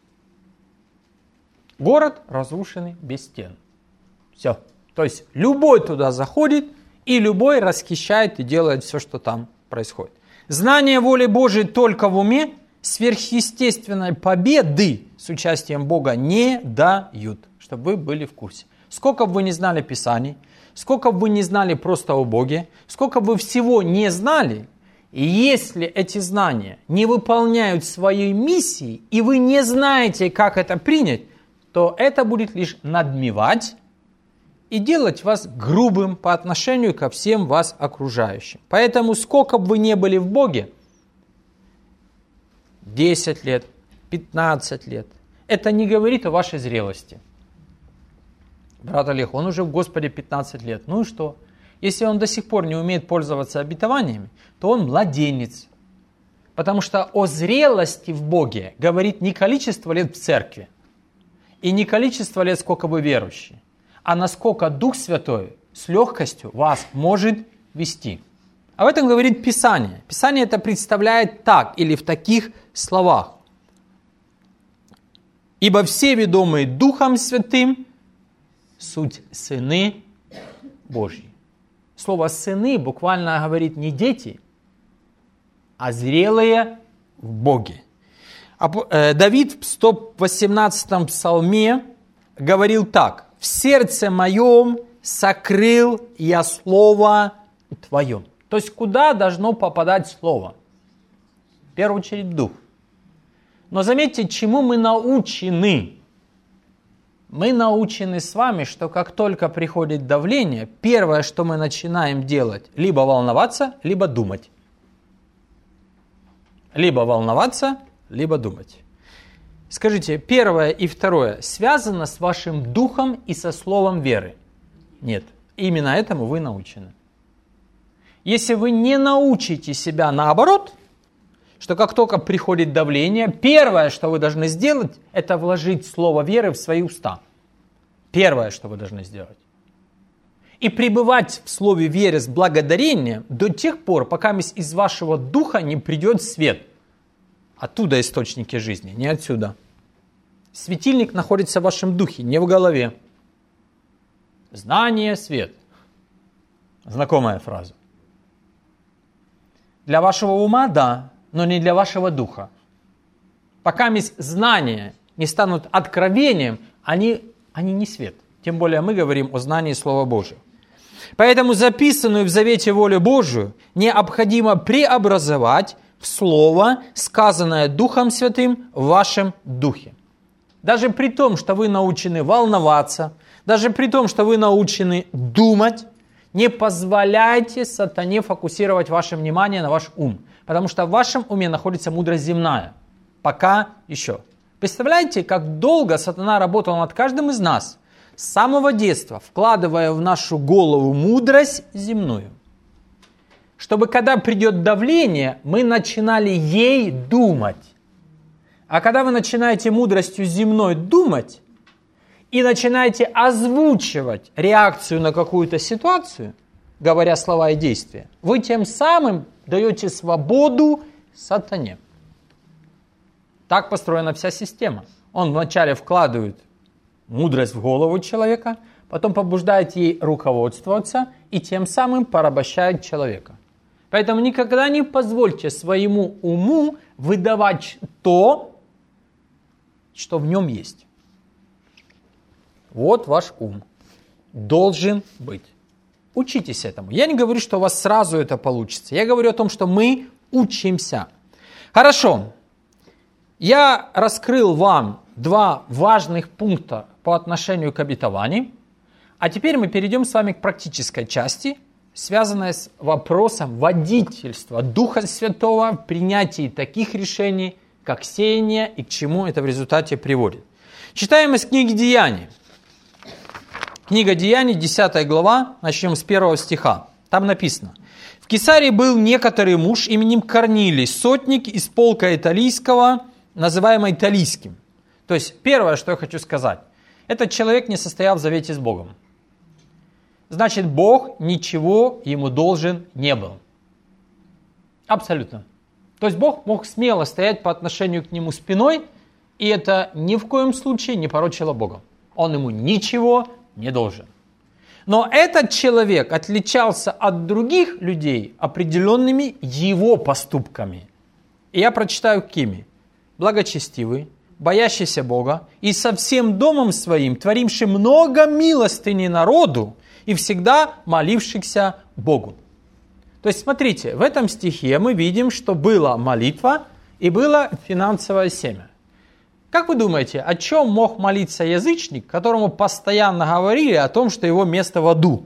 Город разрушенный, без стен. Все. То есть любой туда заходит, и любой расхищает и делает все, что там происходит. Знание воли Божией только в уме сверхъестественной победы с участием Бога не дают, чтобы вы были в курсе. Сколько бы вы не знали Писаний, сколько бы вы не знали просто о Боге, сколько бы вы всего не знали, и если эти знания не выполняют своей миссии, и вы не знаете, как это принять, то это будет лишь надмевать и делать вас грубым по отношению ко всем вас окружающим. Поэтому, сколько бы вы ни были в Боге, десять лет, пятнадцать лет, это не говорит о вашей зрелости. Брат Олег, он уже в Господе пятнадцать лет. Ну и что? Если он до сих пор не умеет пользоваться обетованиями, то он младенец. Потому что о зрелости в Боге говорит не количество лет в церкви, И не количество лет, сколько вы верующие, а насколько Дух Святой с легкостью вас может вести. Об этом говорит Писание. Писание это представляет так или в таких словах. «Ибо все, ведомые Духом Святым, суть сыны Божьи». Слово «сыны» буквально говорит не дети, а зрелые в Боге. Давид в сто восемнадцатом псалме говорил так: «В сердце моем сокрыл я слово Твое». То есть, куда должно попадать слово? В первую очередь, в дух. Но заметьте, чему мы научены. Мы научены с вами, что как только приходит давление, первое, что мы начинаем делать, либо волноваться, либо думать. Либо волноваться, либо думать. Скажите, первое и второе связано с вашим духом и со словом веры? Нет. Именно этому вы научены. Если вы не научите себя наоборот, что как только приходит давление, первое, что вы должны сделать, это вложить слово веры в свои уста. Первое, что вы должны сделать. И пребывать в слове веры с благодарением до тех пор, пока из вашего духа не придет свет. Оттуда источники жизни, не отсюда. Светильник находится в вашем духе, не в голове. Знание, свет. Знакомая фраза. Для вашего ума, да, но не для вашего духа. Пока знания не станут откровением, они, они не свет. Тем более мы говорим о знании Слова Божьего. Поэтому записанную в завете волю Божию необходимо преобразовать в Слово, сказанное Духом Святым в вашем духе. Даже при том, что вы научены волноваться, даже при том, что вы научены думать, не позволяйте сатане фокусировать ваше внимание на ваш ум. Потому что в вашем уме находится мудрость земная. Пока еще. Представляете, как долго сатана работал над каждым из нас, с самого детства, вкладывая в нашу голову мудрость земную. Чтобы когда придет давление, мы начинали ей думать. А когда вы начинаете мудростью земной думать, и начинаете озвучивать реакцию на какую-то ситуацию, говоря слова и действия, вы тем самым даете свободу сатане. Так построена вся система. Он вначале вкладывает мудрость в голову человека, потом побуждает ей руководствоваться и тем самым порабощает человека. Поэтому никогда не позвольте своему уму выдавать то, что в нем есть. Вот ваш ум должен быть. Учитесь этому. Я не говорю, что у вас сразу это получится. Я говорю о том, что мы учимся. Хорошо. Я раскрыл вам два важных пункта по отношению к обетованию. А теперь мы перейдем с вами к практической части, связанной с вопросом водительства Духа Святого в принятии таких решений, как сеяние, и к чему это в результате приводит. Читаем из книги Деяний. Книга Деяний, десятая глава, начнем с первого стиха. Там написано: «В Кесарии был некоторый муж именем Корнилий, сотник из полка Италийского, называемый Италийским». То есть, первое, что я хочу сказать, этот человек не состоял в завете с Богом. Значит, Бог ничего ему должен не был. Абсолютно. То есть, Бог мог смело стоять по отношению к нему спиной, и это ни в коем случае не порочило Бога. Он ему ничего не должен. Но этот человек отличался от других людей определенными его поступками. И я прочитаю какими. Благочестивый, боящийся Бога и со всем домом своим, творивший много милостыни народу и всегда молившихся Богу. То есть, смотрите, в этом стихе мы видим, что была молитва и было финансовое семя. Как вы думаете, о чем мог молиться язычник, которому постоянно говорили о том, что его место в аду?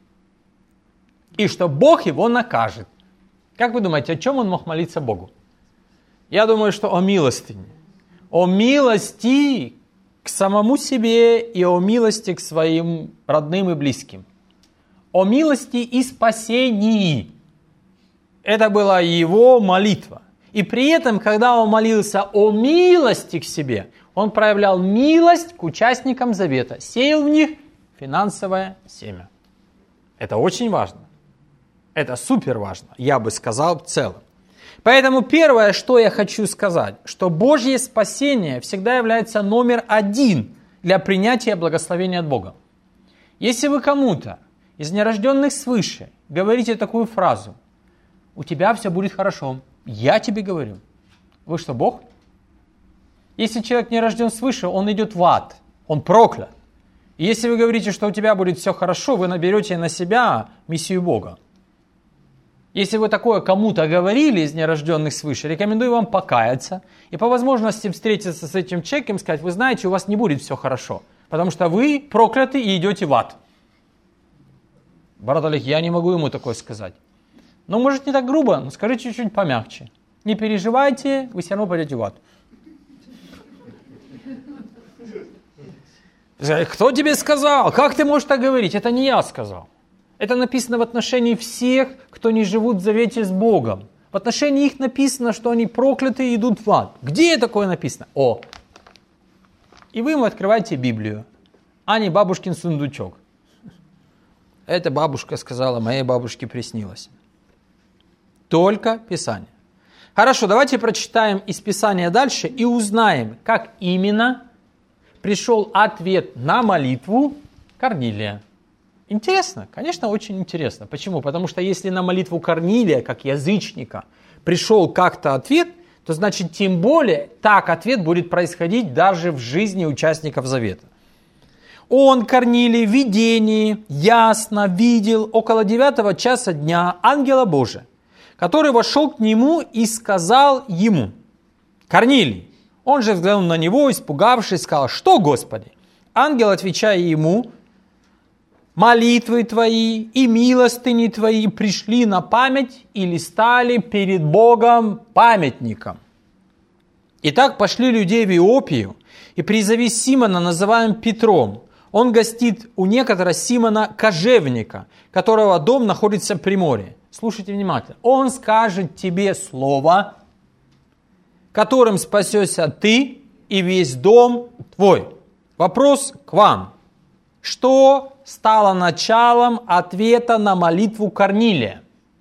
И что Бог его накажет? Как вы думаете, о чем он мог молиться Богу? Я думаю, что о милостыне. О милости к самому себе и о милости к своим родным и близким. О милости и спасении. Это была его молитва. И при этом, когда он молился о милости к себе, Он проявлял милость к участникам завета, сеял в них финансовое семя. Это очень важно. Это супер важно, я бы сказал, в целом. Поэтому первое, что я хочу сказать, что Божье спасение всегда является номер один для принятия благословения от Бога. Если вы кому-то из нерожденных свыше говорите такую фразу: «У тебя все будет хорошо», я тебе говорю, вы что, Бог? Если человек не рожден свыше, он идет в ад, он проклят. И если вы говорите, что у тебя будет все хорошо, вы наберете на себя миссию Бога. Если вы такое кому-то говорили из нерожденных свыше, рекомендую вам покаяться и по возможности встретиться с этим человеком и сказать: вы знаете, у вас не будет все хорошо, потому что вы прокляты и идете в ад. Брат Олег, я не могу ему такое сказать. Ну, может, не так грубо, но скажи чуть-чуть помягче. Не переживайте, вы все равно пойдете в ад. Кто тебе сказал? Как ты можешь так говорить? Это не я сказал. Это написано в отношении всех, кто не живут в завете с Богом. В отношении их написано, что они прокляты и идут в ад. Где такое написано? О! И вы ему открываете Библию, а не бабушкин сундучок. Эта бабушка сказала, моей бабушке приснилось. Только Писание. Хорошо, давайте прочитаем из Писания дальше и узнаем, как именно пришел ответ на молитву Корнилия. Интересно? Конечно, очень интересно. Почему? Потому что если на молитву Корнилия, как язычника, пришел как-то ответ, то значит, тем более, так ответ будет происходить даже в жизни участников завета. Он, Корнилий, в видении ясно видел около девятого часа дня ангела Божия, который вошел к нему и сказал ему: «Корнилий». Он же взглянул на него, испугавшись, сказал: «Что, Господи?» Ангел, отвечая ему: «Молитвы твои и милостыни твои пришли на память или стали перед Богом памятником. Итак, пошли людей в Иопию и призови Симона, называемого Петром. Он гостит у некоторого Симона Кожевника, которого дом находится при море». Слушайте внимательно. Он скажет тебе слово, которым спасешься ты и весь дом твой. Вопрос к вам. Что стало началом ответа на молитву Корнилия?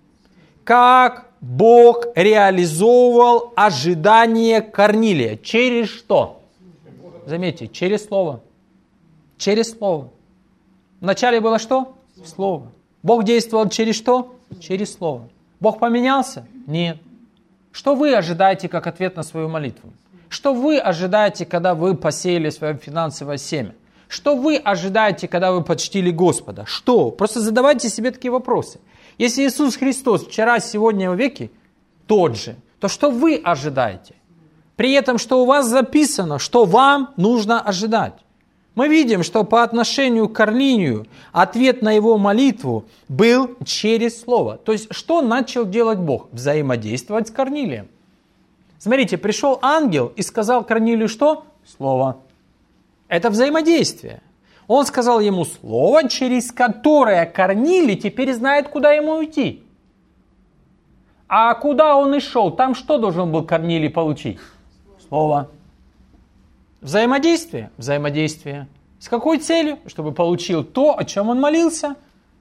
Как Бог реализовывал ожидание Корнилия? Через что? Заметьте, через слово. Через слово. Вначале было что? Слово. Бог действовал через что? Через слово. Бог поменялся? Нет. Что вы ожидаете как ответ на свою молитву? Что вы ожидаете, когда вы посеяли свое финансовое семя? Что вы ожидаете, когда вы почтили Господа? Что? Просто задавайте себе такие вопросы. Если Иисус Христос вчера, сегодня и веки тот же, то что вы ожидаете? При этом, что у вас записано, что вам нужно ожидать. Мы видим, что по отношению к Корнилию ответ на его молитву был через слово. То есть, что начал делать Бог? Взаимодействовать с Корнилием. Смотрите, пришел ангел и сказал Корнилию что? Слово. Это взаимодействие. Он сказал ему слово, через которое Корнилий теперь знает, куда ему уйти. А куда он и шел? Там что должен был Корнилий получить? Слово. Взаимодействие. Взаимодействие. С какой целью? Чтобы получил то, о чем он молился.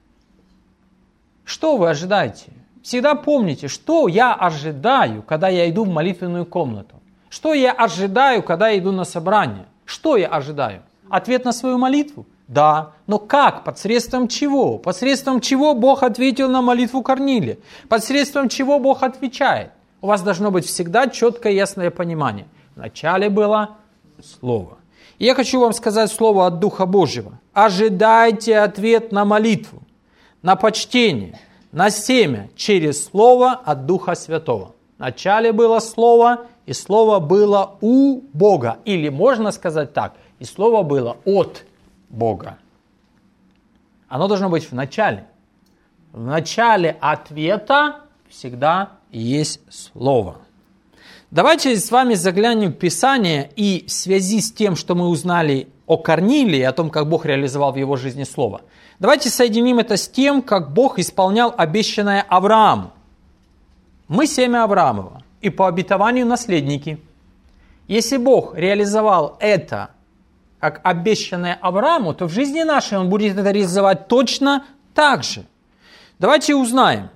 Что вы ожидаете? Всегда помните, что я ожидаю, когда я иду в молитвенную комнату. Что я ожидаю, когда я иду на собрание. Что я ожидаю? Ответ на свою молитву? Да. Но как? Посредством чего? Посредством чего Бог ответил на молитву Корнилия? Посредством чего Бог отвечает? У вас должно быть всегда четкое и ясное понимание. Вначале было слово. И я хочу вам сказать слово от Духа Божьего. Ожидайте ответ на молитву, на почтение, на семя через слово от Духа Святого. Вначале было слово, и слово было у Бога. Или можно сказать так, и слово было от Бога. Оно должно быть в начале. В начале ответа всегда есть слово. Давайте с вами заглянем в Писание и в связи с тем, что мы узнали о Корнилии, о том, как Бог реализовал в его жизни слово. Давайте соединим это с тем, как Бог исполнял обещанное Аврааму. Мы семя Авраамова и по обетованию наследники. Если Бог реализовал это как обещанное Аврааму, то в жизни нашей Он будет это реализовать точно так же. Давайте узнаем,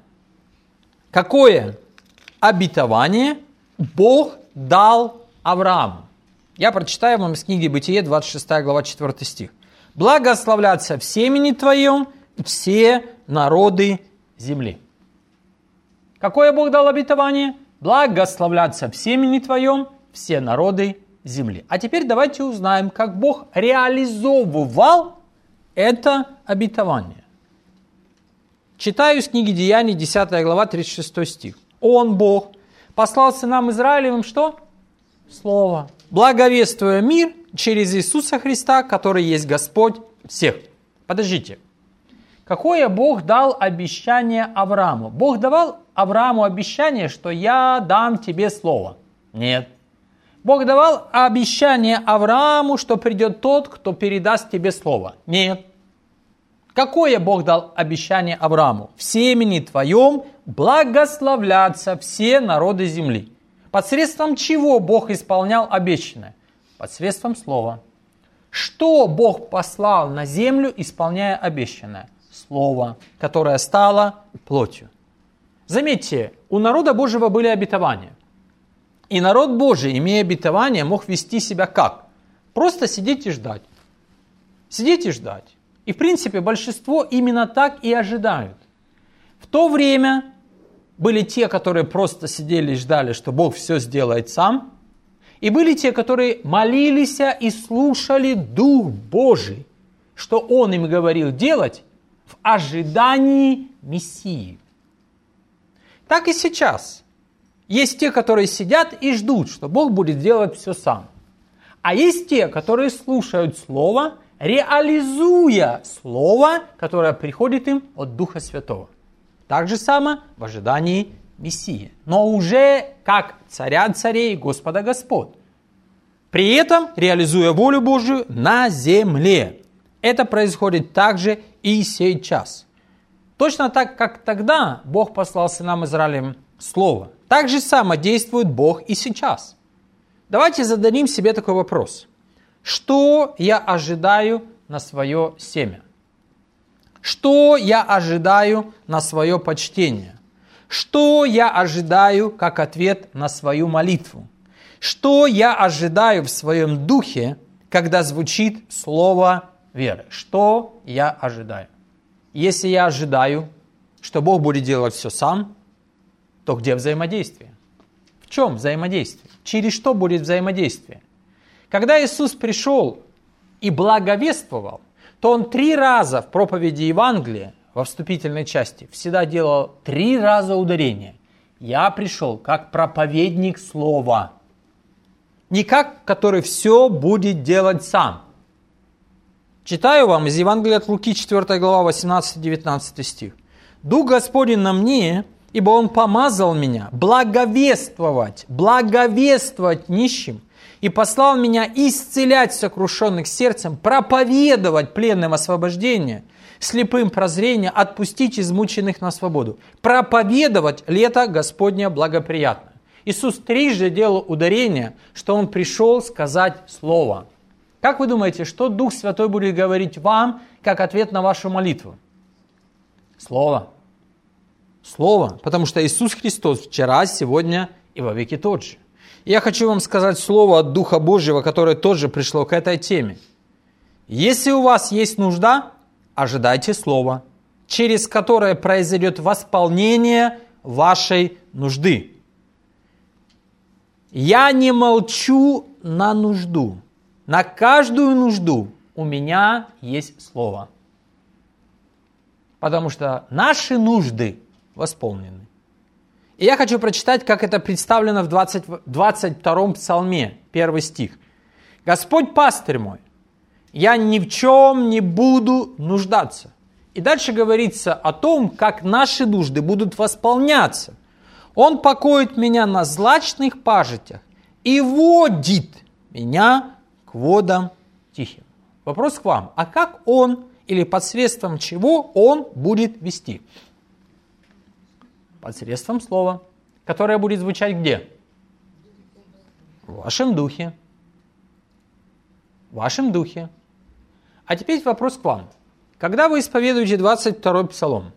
какое обетование Бог дал Аврааму. Я прочитаю вам из книги Бытие, двадцать шестая глава, четвёртый стих. «Благословлятся в семени твоем все народы земли». Какое Бог дал обетование? «Благословлятся в семени твоем все народы земли». А теперь давайте узнаем, как Бог реализовывал это обетование. Читаю из книги Деяний, десятая глава, тридцать шестой стих. «Он, Бог, послал сынам Израилевым» что? Слово. «Благовествуя мир через Иисуса Христа, который есть Господь всех». Подождите. Какое Бог дал обещание Аврааму? Бог давал Аврааму обещание, что я дам тебе слово? Нет. Бог давал обещание Аврааму, что придет тот, кто передаст тебе слово? Нет. Какое Бог дал обещание Аврааму? В семени твоем благословлятся все народы земли. Посредством чего Бог исполнял обещанное? Посредством слова. Что Бог послал на землю, исполняя обещанное? Слово, которое стало плотью. Заметьте, у народа Божьего были обетования. И народ Божий, имея обетование, мог вести себя как? Просто сидеть и ждать. Сидеть и ждать. И в принципе большинство именно так и ожидают. В то время были те, которые просто сидели и ждали, что Бог все сделает сам. И были те, которые молились и слушали Дух Божий, что Он им говорил делать в ожидании Мессии. Так и сейчас. Есть те, которые сидят и ждут, что Бог будет делать все сам. А есть те, которые слушают Слово, реализуя Слово, которое приходит им от Духа Святого. Так же само в ожидании Мессии, но уже как царя царей, Господа Господ. При этом реализуя волю Божию на земле. Это происходит также и сейчас. Точно так, как тогда Бог послал сынам Израилевым Слово, так же само действует Бог и сейчас. Давайте зададим себе такой вопрос. Что я ожидаю на свое семя? Что я ожидаю на свое почтение? Что я ожидаю как ответ на свою молитву? Что я ожидаю в своем духе, когда звучит слово веры? Что я ожидаю? Если я ожидаю, что Бог будет делать все сам, то где взаимодействие? В чем взаимодействие? Через что будет взаимодействие? Когда Иисус пришел и благовествовал, то Он три раза в проповеди Евангелия, во вступительной части, всегда делал три раза ударение. Я пришел как проповедник слова. Не как, который все будет делать сам. Читаю вам из Евангелия от Луки, четвёртая глава, восемнадцатый-девятнадцатый стих. «Дух Господень на мне, ибо Он помазал меня благовествовать, благовествовать нищим, и послал меня исцелять сокрушенных сердцем, проповедовать пленным освобождение, слепым прозрение, отпустить измученных на свободу, проповедовать лето Господне благоприятное». Иисус трижды делал ударение, что Он пришел сказать Слово. Как вы думаете, что Дух Святой будет говорить вам, как ответ на вашу молитву? Слово. Слово, потому что Иисус Христос вчера, сегодня и во веки тот же. И я хочу вам сказать слово от Духа Божьего, которое тоже пришло к этой теме. Если у вас есть нужда, ожидайте слова, через которое произойдет восполнение вашей нужды. Я не молчу на нужду. На каждую нужду у меня есть слово. Потому что наши нужды восполнены. И я хочу прочитать, как это представлено в двадцать, двадцать втором псалме, первый стих. «Господь пастырь мой, я ни в чем не буду нуждаться». И дальше говорится о том, как наши нужды будут восполняться. «Он покоит меня на злачных пажитях и водит меня к водам тихим». Вопрос к вам. А как Он или посредством чего Он будет вести? Посредством слова, которое будет звучать где? В вашем духе. В вашем духе. А теперь вопрос к вам. Когда вы исповедуете двадцать второй псалом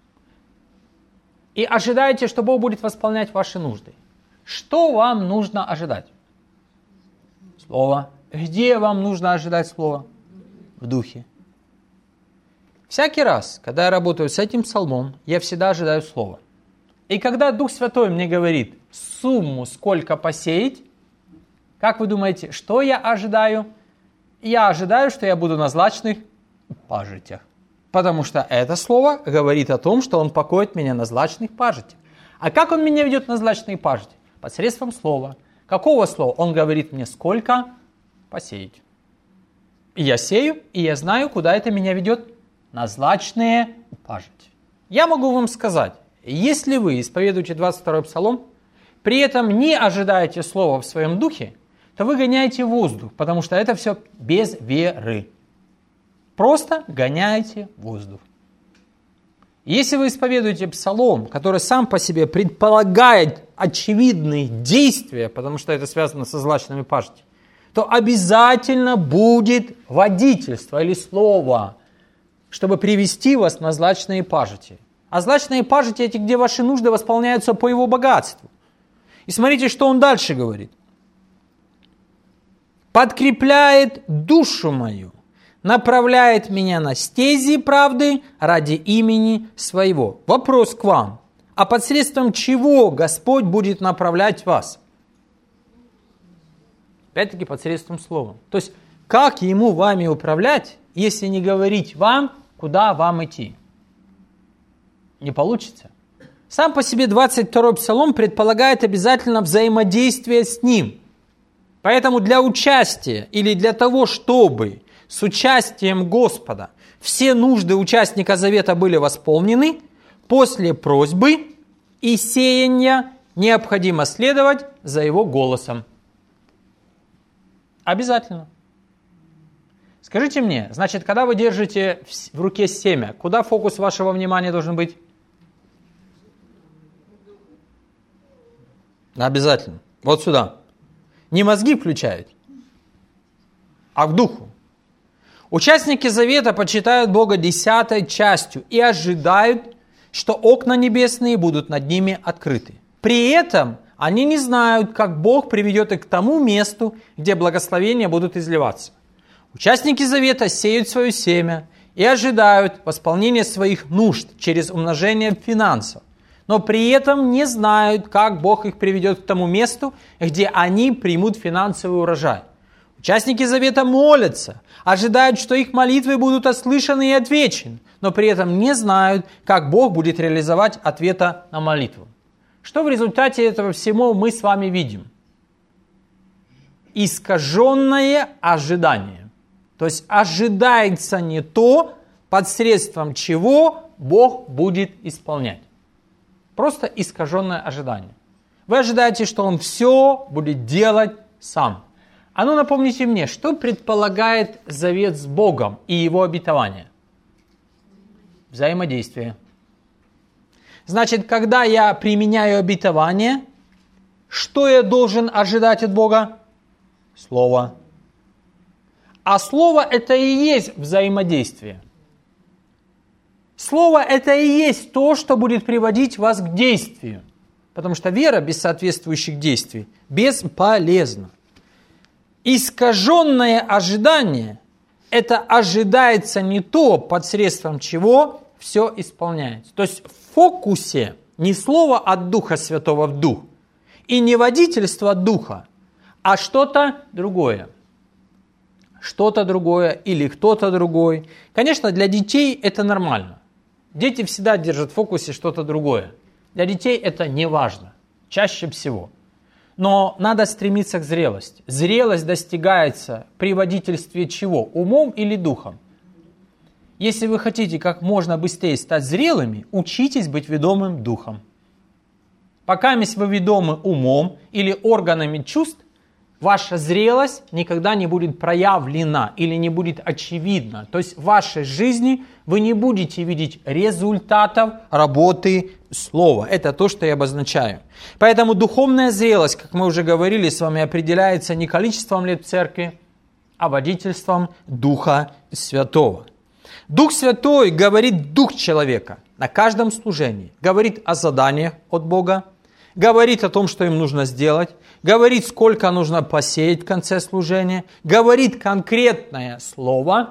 и ожидаете, что Бог будет восполнять ваши нужды, что вам нужно ожидать? Слово. Где вам нужно ожидать Слово? В духе. Всякий раз, когда я работаю с этим псалмом, я всегда ожидаю Слова. И когда Дух Святой мне говорит сумму, сколько посеять, как вы думаете, что я ожидаю? Я ожидаю, что я буду на злачных пажитях. Потому что это слово говорит о том, что Он покоит меня на злачных пажитях. А как Он меня ведет на злачные пажити? Посредством слова. Какого слова? Он говорит мне, сколько посеять. И я сею, и я знаю, куда это меня ведет. На злачные пажити. Я могу вам сказать, если вы исповедуете двадцать второй псалом, при этом не ожидаете слова в своем духе, то вы гоняете воздух, потому что это все без веры. Просто гоняете воздух. Если вы исповедуете псалом, который сам по себе предполагает очевидные действия, потому что это связано со злачными пажитями, то обязательно будет водительство или слово, чтобы привести вас на злачные пажити. А злачные пажити эти, где ваши нужды восполняются по его богатству. И смотрите, что он дальше говорит. «Подкрепляет душу мою, направляет меня на стези правды ради имени своего». Вопрос к вам. А посредством чего Господь будет направлять вас? Опять-таки посредством слова. То есть, как Ему вами управлять, если не говорить вам, куда вам идти? Не получится. Сам по себе двадцать второй псалом предполагает обязательно взаимодействие с Ним. Поэтому для участия или для того, чтобы с участием Господа все нужды участника завета были восполнены, после просьбы и сеяния необходимо следовать за Его голосом. Обязательно. Скажите мне, значит, когда вы держите в руке семя, куда фокус вашего внимания должен быть? Обязательно. Вот сюда. Не мозги включают, а в духу. Участники завета почитают Бога десятой частью и ожидают, что окна небесные будут над ними открыты. При этом они не знают, как Бог приведет их к тому месту, где благословения будут изливаться. Участники завета сеют свое семя и ожидают восполнения своих нужд через умножение финансов, но при этом не знают, как Бог их приведет к тому месту, где они примут финансовый урожай. Участники завета молятся, ожидают, что их молитвы будут услышаны и отвечены, но при этом не знают, как Бог будет реализовать ответа на молитву. Что в результате этого всего мы с вами видим? Искаженное ожидание. То есть ожидается не то, посредством чего Бог будет исполнять. Просто искаженное ожидание. Вы ожидаете, что Он все будет делать сам. А ну напомните мне, что предполагает завет с Богом и Его обетование? Взаимодействие. Значит, когда я применяю обетование, что я должен ожидать от Бога? Слово. А слово это и есть взаимодействие. Слово это и есть то, что будет приводить вас к действию. Потому что вера без соответствующих действий бесполезна. Искаженное ожидание – это ожидается не то, посредством чего все исполняется. То есть в фокусе не слово от Духа Святого в Дух и не водительство Духа, а что-то другое. Что-то другое или кто-то другой. Конечно, для детей это нормально. Дети всегда держат в фокусе что-то другое. Для детей это не важно, чаще всего. Но надо стремиться к зрелости. Зрелость достигается при водительстве чего? Умом или духом? Если вы хотите как можно быстрее стать зрелыми, учитесь быть ведомым духом. Пока вы ведомы умом или органами чувств, ваша зрелость никогда не будет проявлена или не будет очевидна. То есть в вашей жизни вы не будете видеть результатов работы Слово. Это то, что я обозначаю. Поэтому духовная зрелость, как мы уже говорили с вами, определяется не количеством лет в церкви, а водительством Духа Святого. Дух Святой говорит дух человека на каждом служении. Говорит о заданиях от Бога, говорит о том, что им нужно сделать, говорит, сколько нужно посеять в конце служения, говорит конкретное слово,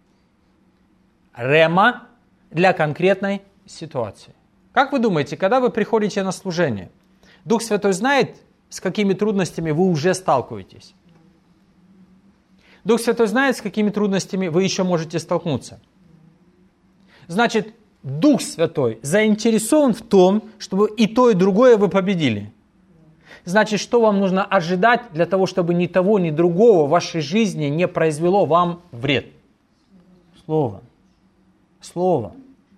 рема, для конкретной ситуации. Как вы думаете, когда вы приходите на служение, Дух Святой знает, с какими трудностями вы уже сталкиваетесь? Дух Святой знает, с какими трудностями вы еще можете столкнуться. Значит, Дух Святой заинтересован в том, чтобы и то, и другое вы победили. Значит, что вам нужно ожидать для того, чтобы ни того, ни другого в вашей жизни не произвело вам вред? Слово. Слово.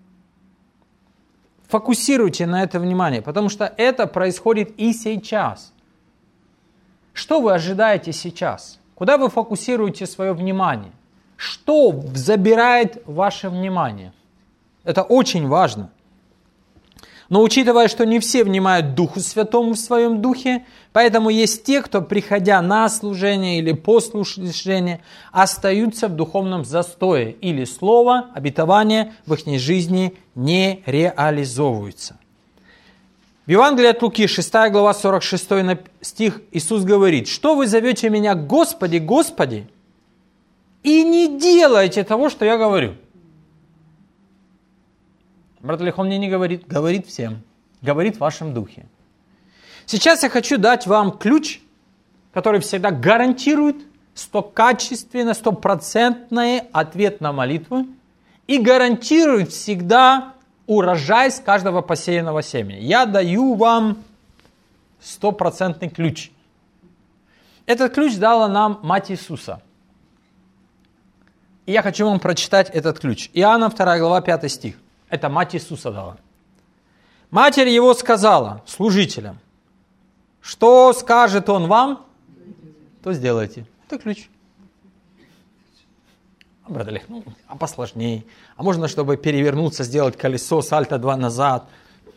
Фокусируйте на это внимание, потому что это происходит и сейчас. Что вы ожидаете сейчас? Куда вы фокусируете свое внимание? Что забирает ваше внимание? Это очень важно. Но учитывая, что не все внимают Духу Святому в своем духе, поэтому есть те, кто, приходя на служение или после служения, остаются в духовном застое, или слово, обетование в их жизни не реализовываются. В Евангелии от Луки, шестая глава, сорок шестой стих, Иисус говорит: «Что вы зовете меня Господи, Господи, и не делаете того, что я говорю?» Брат Олег, он мне не говорит, говорит всем, говорит в вашем духе. Сейчас я хочу дать вам ключ, который всегда гарантирует стокачественный, стопроцентный ответ на молитву и гарантирует всегда урожай с каждого посеянного семени. Я даю вам стопроцентный ключ. Этот ключ дала нам мать Иисуса. И я хочу вам прочитать этот ключ. Иоанна вторая глава, пятый стих. Это мать Иисуса дала. Матерь его сказала служителям: что скажет он вам, то сделайте. Это ключ. А, брат Олег, ну, а посложнее. А можно, чтобы перевернуться, сделать колесо, сальто два назад.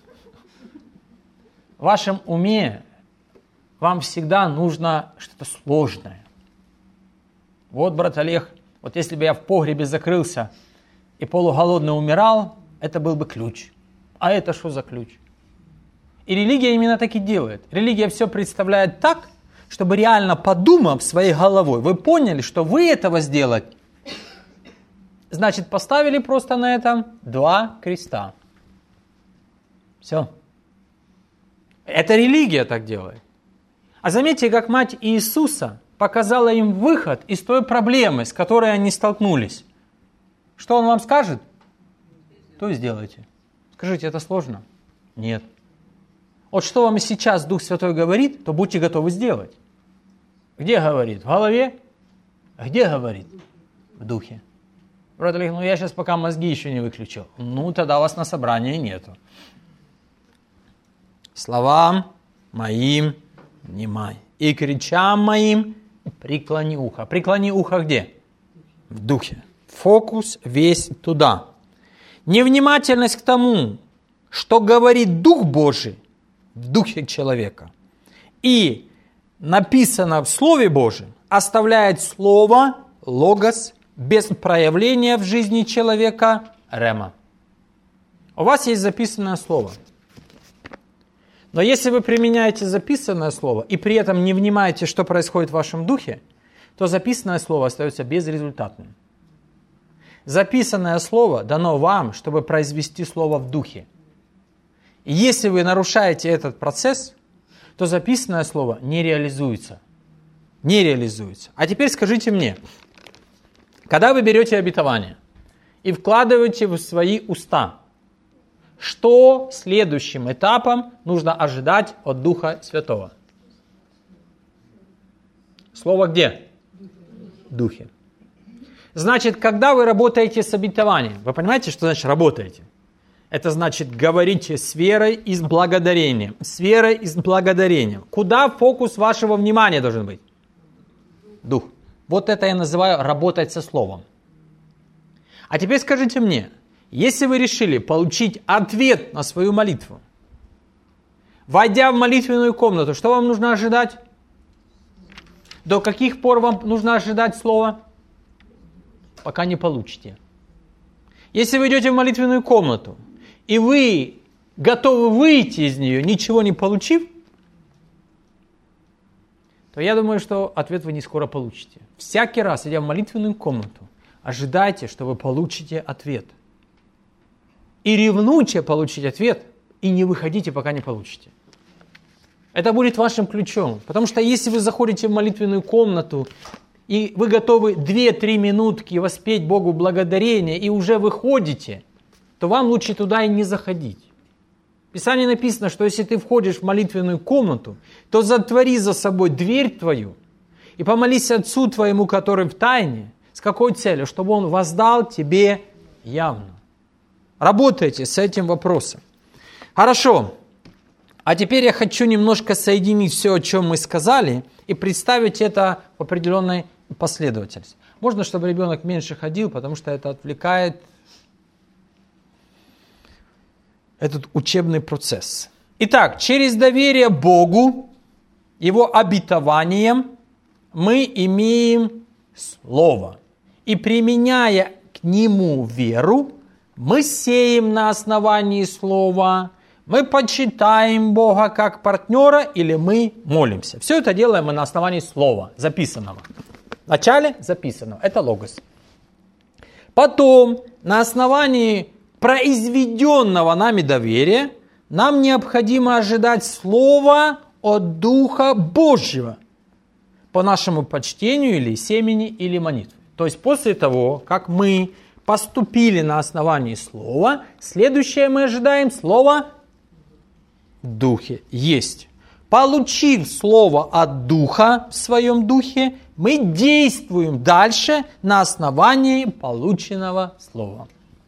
В вашем уме вам всегда нужно что-то сложное. Вот, брат Олег, вот если бы я в погребе закрылся и полуголодный умирал, это был бы ключ. А это что за ключ? И религия именно так и делает. Религия все представляет так, чтобы реально подумав своей головой, вы поняли, что вы этого сделать, значит, поставили просто на этом два креста. Все. Это религия так делает. А заметьте, как мать Иисуса показала им выход из той проблемы, с которой они столкнулись. Что он вам скажет? То сделайте. Скажите, это сложно? Нет. Вот что вам сейчас Дух Святой говорит, то будьте готовы сделать. Где говорит? В голове? Где говорит? В духе. Брат Олег, ну я сейчас пока мозги еще не выключил. Ну тогда вас на собрании нету. Словам моим внимай. И кричам моим преклони ухо. Преклони ухо где? В духе. Фокус весь туда. Невнимательность к тому, что говорит Дух Божий в духе человека и написано в Слове Божьем, оставляет слово, логос, без проявления в жизни человека, рема. У вас есть записанное слово. Но если вы применяете записанное слово и при этом не внимаете, что происходит в вашем духе, то записанное слово остается безрезультатным. Записанное слово дано вам, чтобы произвести слово в духе. И если вы нарушаете этот процесс, то записанное слово не реализуется. Не реализуется. А теперь скажите мне, когда вы берете обетование и вкладываете в свои уста, что следующим этапом нужно ожидать от Духа Святого? Слово где? В духе. Значит, когда вы работаете с обетованием, вы понимаете, что значит работаете? Это значит говорите с верой и с благодарением. С верой и с благодарением. Куда фокус вашего внимания должен быть? Дух. Вот это я называю работать со словом. А теперь скажите мне, если вы решили получить ответ на свою молитву, войдя в молитвенную комнату, что вам нужно ожидать? До каких пор вам нужно ожидать слова? Пока не получите. Если вы идете в молитвенную комнату, и вы готовы выйти из нее, ничего не получив, то я думаю, что ответ вы не скоро получите. Всякий раз, идя в молитвенную комнату, ожидайте, что вы получите ответ. И ревнуйте получить ответ, и не выходите, пока не получите. Это будет вашим ключом. Потому что если вы заходите в молитвенную комнату, и вы готовы две-три минутки воспеть Богу благодарение, и уже выходите, то вам лучше туда и не заходить. В Писании написано, что если ты входишь в молитвенную комнату, то затвори за собой дверь твою и помолись Отцу твоему, который в тайне. С какой целью? Чтобы Он воздал тебе явно. Работайте с этим вопросом. Хорошо. А теперь я хочу немножко соединить все, о чем мы сказали, и представить это в определенной последовательности. Можно, чтобы ребенок меньше ходил, потому что это отвлекает этот учебный процесс. Итак, через доверие Богу, Его обетованием, мы имеем Слово. И применяя к Нему веру, мы сеем на основании Слова, мы почитаем Бога как партнера или мы молимся. Все это делаем мы на основании Слова, записанного. Вначале записанного. Это логос. Потом, на основании произведенного нами доверия, нам необходимо ожидать Слова от Духа Божьего по нашему почтению или семени, или молитве. То есть после того, как мы поступили на основании Слова, следующее мы ожидаем Слово в Духе есть. Получив Слово от Духа в своем Духе, мы действуем дальше на основании полученного Слова.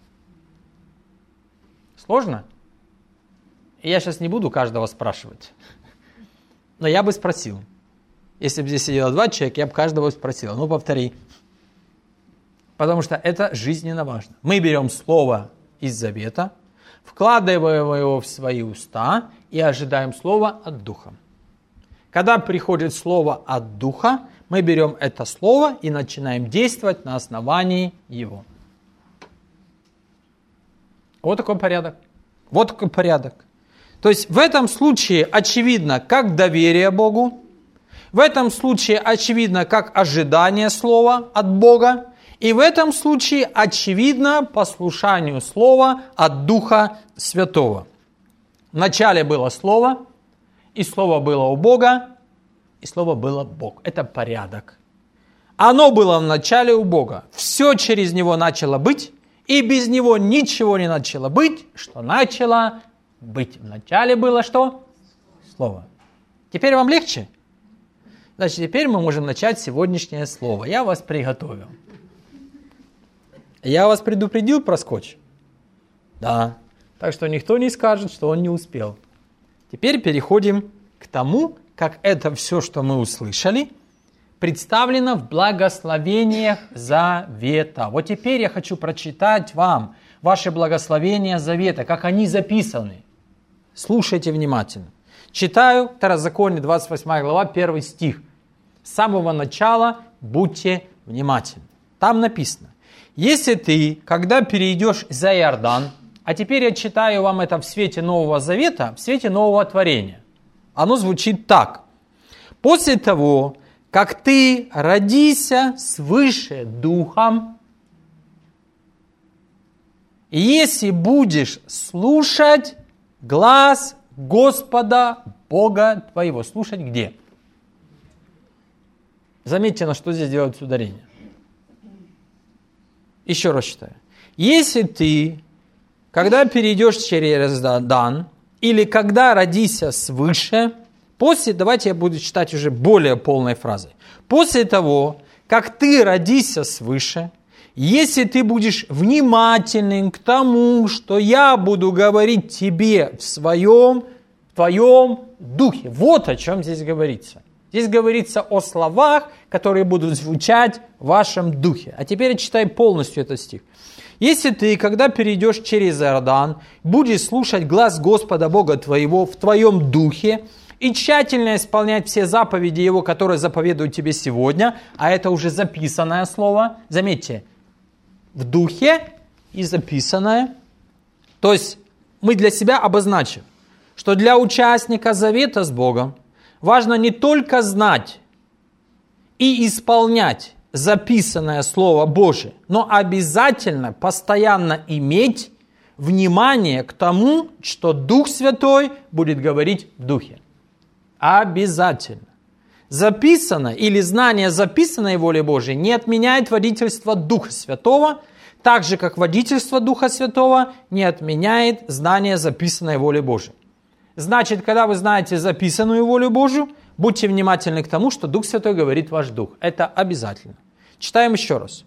Сложно? Я сейчас не буду каждого спрашивать. Но я бы спросил. Если бы здесь сидело два человека, я бы каждого спросил. Ну, повтори. Потому что это жизненно важно. Мы берем Слово из Завета, вкладываем его в свои уста и ожидаем Слова от Духа. Когда приходит Слово от Духа, мы берем это Слово и начинаем действовать на основании его. Вот такой порядок. Вот такой порядок. То есть в этом случае очевидно, как доверие Богу, в этом случае очевидно, как ожидание Слова от Бога, и в этом случае очевидно послушанию Слова от Духа Святого. Вначале было Слово, и Слово было у Бога, и Слово было Бог. Это порядок. Оно было вначале у Бога. Все через Него начало быть, и без Него ничего не начало быть, что начало быть. Вначале было что? Слово. Теперь вам легче? Значит, теперь мы можем начать сегодняшнее слово. Я вас приготовил. Я вас предупредил про скотч? Да. Так что никто не скажет, что он не успел. Теперь переходим к тому, как это все, что мы услышали, представлено в благословениях Завета. Вот теперь я хочу прочитать вам ваши благословения Завета, как они записаны. Слушайте внимательно. Читаю Второзаконие, двадцать восьмая глава, первый стих. С самого начала будьте внимательны. Там написано: если ты, когда перейдешь за Иордан, а теперь я читаю вам это в свете Нового Завета, в свете Нового Творения. Оно звучит так. После того, как ты родися свыше Духом, если будешь слушать глас Господа Бога твоего. Слушать где? Заметьте, на что здесь делается ударение. Еще раз читаю. Если ты, когда перейдешь через Иордан, или когда родися свыше, после, давайте я буду читать уже более полной фразой. После того, как ты родися свыше, если ты будешь внимательным к тому, что я буду говорить тебе в своем, в твоем духе. Вот о чем здесь говорится. Здесь говорится о словах, которые будут звучать в вашем духе. А теперь читай полностью этот стих. «Если ты, когда перейдешь через Иордан, будешь слушать глас Господа Бога твоего в твоем духе и тщательно исполнять все заповеди Его, которые заповедуют тебе сегодня», а это уже записанное слово, заметьте, в духе и записанное. То есть мы для себя обозначим, что для участника завета с Богом важно не только знать и исполнять записанное Слово Божие, но обязательно постоянно иметь внимание к тому, что Дух Святой будет говорить в Духе. Обязательно. Записано или знание записанной воли Божией не отменяет водительство Духа Святого, так же, как водительство Духа Святого не отменяет знание записанной воли Божией. Значит, когда вы знаете записанную волю Божию, будьте внимательны к тому, что Дух Святой говорит ваш Дух. Это обязательно. Читаем еще раз.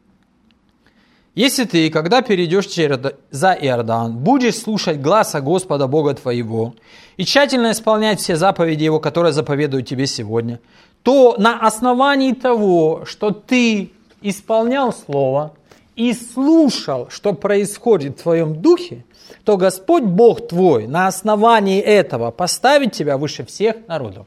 «Если ты, когда перейдешь за Иордан, будешь слушать гласа Господа Бога твоего и тщательно исполнять все заповеди Его, которые заповедуют тебе сегодня, то на основании того, что ты исполнял Слово и слушал, что происходит в твоем духе, то Господь Бог твой на основании этого поставит тебя выше всех народов».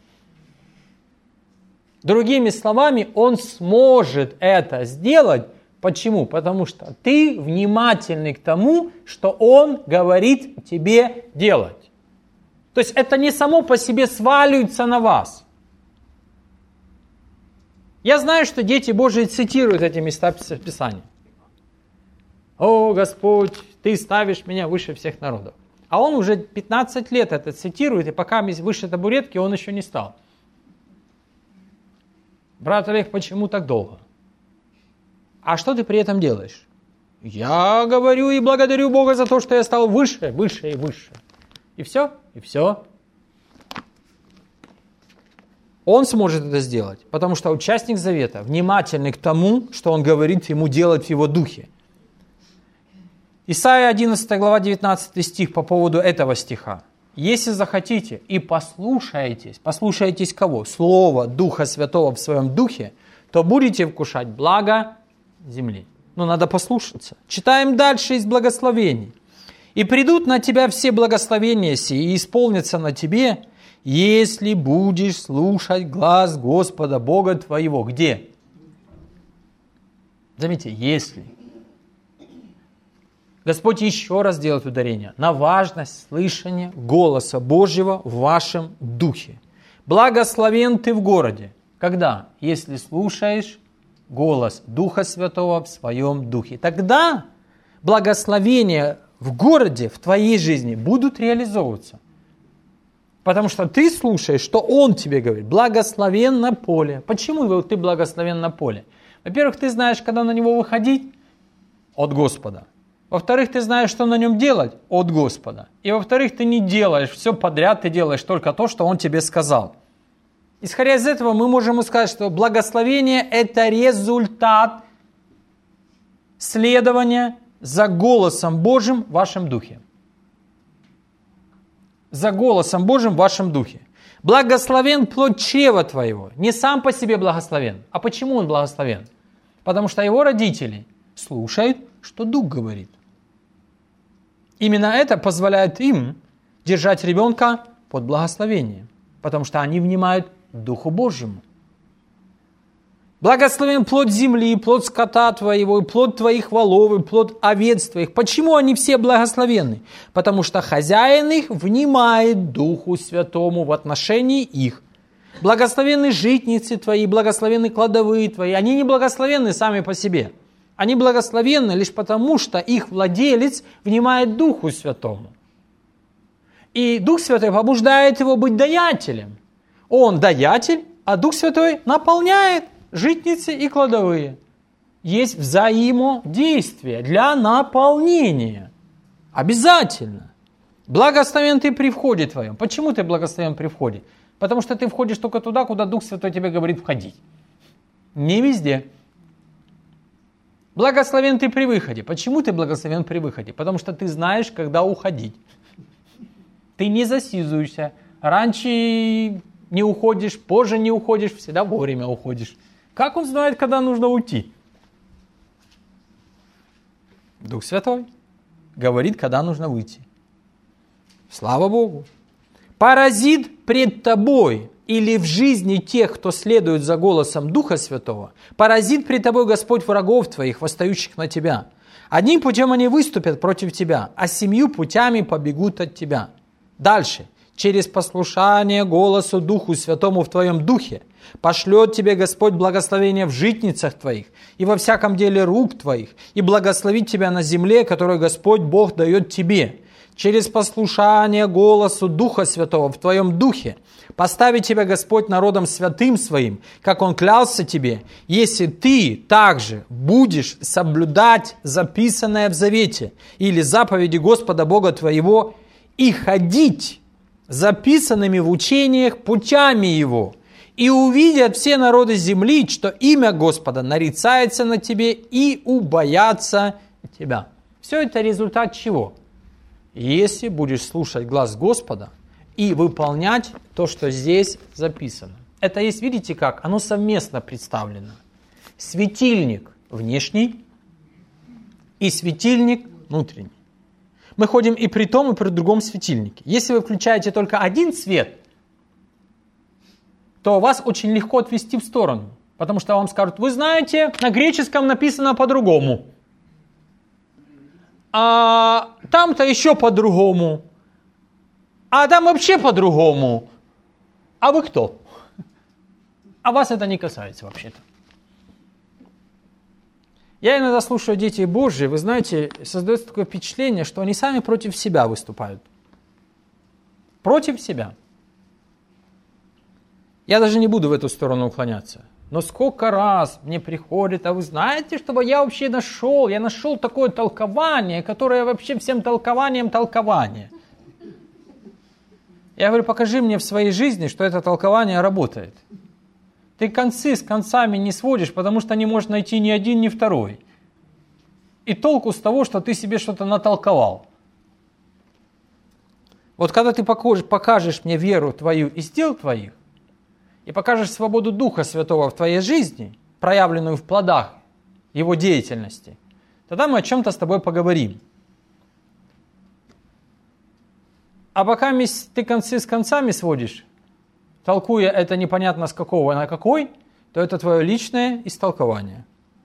Другими словами, Он сможет это сделать. Почему? Потому что ты внимательный к тому, что Он говорит тебе делать. То есть это не само по себе сваливается на вас. Я знаю, что дети Божии цитируют эти места Писания. «О, Господь, Ты ставишь меня выше всех народов». А он уже пятнадцать лет это цитирует, и пока выше табуретки он еще не стал. Брат Олег, почему так долго? А что ты при этом делаешь? Я говорю и благодарю Бога за то, что я стал выше, выше и выше. И все, и все. Он сможет это сделать, потому что участник завета внимательный к тому, что он говорит ему делать в его духе. Исайя одиннадцатая глава девятнадцатый стих по поводу этого стиха. «Если захотите и послушаетесь, послушаетесь кого? Слова Духа Святого в своем духе, то будете вкушать благо земли». Но надо послушаться. Читаем дальше из благословений. «И придут на тебя все благословения сии, и исполнятся на тебе, если будешь слушать глас Господа Бога твоего». Где? Заметьте, если. Господь еще раз делает ударение на важность слышания голоса Божьего в вашем духе. Благословен ты в городе. Когда? Если слушаешь голос Духа Святого в своем духе. Тогда благословения в городе, в твоей жизни будут реализовываться. Потому что ты слушаешь, что Он тебе говорит. Благословен на поле. Почему ты благословен на поле? Во-первых, ты знаешь, когда на него выходить от Господа. Во-вторых, ты знаешь, что на нем делать от Господа. И во-вторых, ты не делаешь все подряд, ты делаешь только то, что Он тебе сказал. Исходя из этого, мы можем сказать, что благословение – это результат следования за голосом Божьим в вашем духе. За голосом Божьим в вашем духе. Благословен плод чрева твоего. Не сам по себе благословен. А почему он благословен? Потому что его родители слушают, что Дух говорит. Именно это позволяет им держать ребенка под благословением, потому что они внимают Духу Божьему. Благословен плод земли, плод скота твоего, плод твоих волов, и плод овец твоих. Почему они все благословенны? Потому что хозяин их внимает Духу Святому в отношении их. Благословенны житницы твои, благословенны кладовые твои. Они не благословенны сами по себе. Они благословенны лишь потому, что их владелец внимает Духу Святому. И Дух Святой побуждает его быть даятелем. Он даятель, а Дух Святой наполняет житницы и кладовые. Есть взаимодействие для наполнения. Обязательно. Благословен ты при входе твоем. Почему ты благословен при входе? Потому что ты входишь только туда, куда Дух Святой тебе говорит входить. Не везде. Благословен ты при выходе. Почему ты благословен при выходе? Потому что ты знаешь, когда уходить. Ты не засиживаешься. Раньше не уходишь, позже не уходишь, всегда вовремя уходишь. Как Он знает, когда нужно уйти? Дух Святой говорит, когда нужно выйти. Слава Богу. Паразит пред тобой или в жизни тех, кто следует за голосом Духа Святого, паразит пред тобой Господь врагов твоих, восстающих на тебя. Одним путем они выступят против тебя, а семью путями побегут от тебя. Дальше. Через послушание голосу Духу Святому в твоем духе пошлет тебе Господь благословение в житницах твоих и во всяком деле рук твоих, и благословит тебя на земле, которую Господь Бог дает тебе. Через послушание голосу Духа Святого в твоем духе поставит тебя Господь народом святым своим, как Он клялся тебе, если ты также будешь соблюдать записанное в завете или заповеди Господа Бога твоего и ходить записанными в учениях путями Его, и увидят все народы земли, что имя Господа нарицается на тебе и убоятся тебя. Все это результат чего? Если будешь слушать глаз Господа и выполнять то, что здесь записано. Это есть, видите как? Оно совместно представлено. Светильник внешний и светильник внутренний. Мы ходим и при том, и при другом светильнике. Если вы включаете только один свет, то вас очень легко отвести в сторону. Потому что вам скажут, вы знаете, на греческом написано по-другому. А там-то еще по-другому. А там вообще по-другому. А вы кто? А вас это не касается вообще-то. Я иногда слушаю детей Божьи, вы знаете, создается такое впечатление, что они сами против себя выступают. Против себя. Я даже не буду в эту сторону уклоняться. Но сколько раз мне приходит, а вы знаете, что я вообще нашел? Я нашел такое толкование, которое вообще всем толкованием толкование. Я говорю, покажи мне в своей жизни, что это толкование работает. Ты концы с концами не сводишь, потому что не можешь найти ни один, ни второй. И толку с того, что ты себе что-то натолковал. Вот когда ты покажешь мне веру твою из дел твоих, и покажешь свободу Духа Святого в твоей жизни, проявленную в плодах Его деятельности, тогда мы о чем-то с тобой поговорим. А пока ты концы с концами сводишь, толкуя это непонятно с какого на какой, то это твое личное истолкование.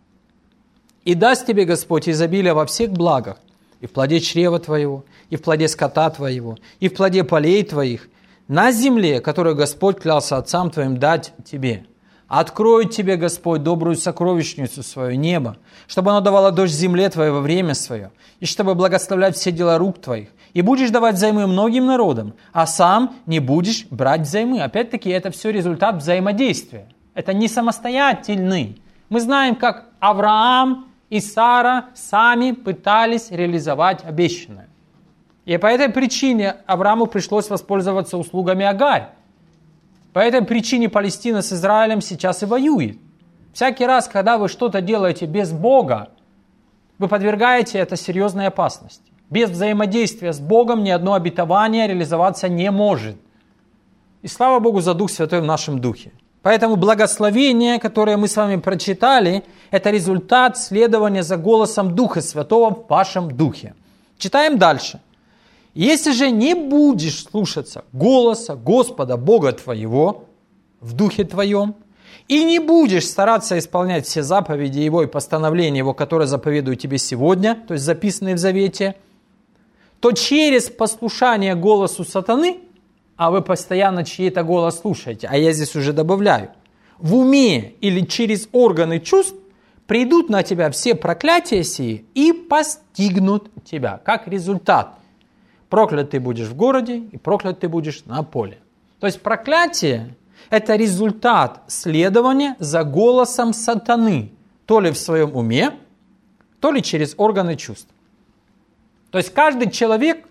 «И даст тебе Господь изобилие во всех благах, и в плоде чрева твоего, и в плоде скота твоего, и в плоде полей твоих, на земле, которую Господь клялся отцам твоим дать тебе. Откроет тебе Господь добрую сокровищницу свою, небо, чтобы оно давало дождь земле твоей во время свое, и чтобы благословлять все дела рук твоих. И будешь давать взаймы многим народам, а сам не будешь брать взаймы». Опять-таки, это все результат взаимодействия. Это не самостоятельный. Мы знаем, как Авраам и Сара сами пытались реализовать обещанное. И по этой причине Аврааму пришлось воспользоваться услугами Агарь. По этой причине Палестина с Израилем сейчас и воюет. Всякий раз, когда вы что-то делаете без Бога, вы подвергаете это серьезной опасности. Без взаимодействия с Богом ни одно обетование реализоваться не может. И слава Богу за Дух Святой в нашем духе. Поэтому благословение, которое мы с вами прочитали, это результат следования за голосом Духа Святого в вашем духе. Читаем дальше. «Если же не будешь слушаться голоса Господа Бога твоего в духе твоем, и не будешь стараться исполнять все заповеди Его и постановления Его, которые заповедую тебе сегодня, то есть записанные в завете, то через послушание голосу сатаны, а вы постоянно чей-то голос слушаете, а я здесь уже добавляю, в уме или через органы чувств придут на тебя все проклятия сии и постигнут тебя. Как результат, проклят ты будешь в городе и проклят ты будешь на поле. То есть проклятие – это результат следования за голосом сатаны, то ли в своем уме, то ли через органы чувств. То есть каждый человек,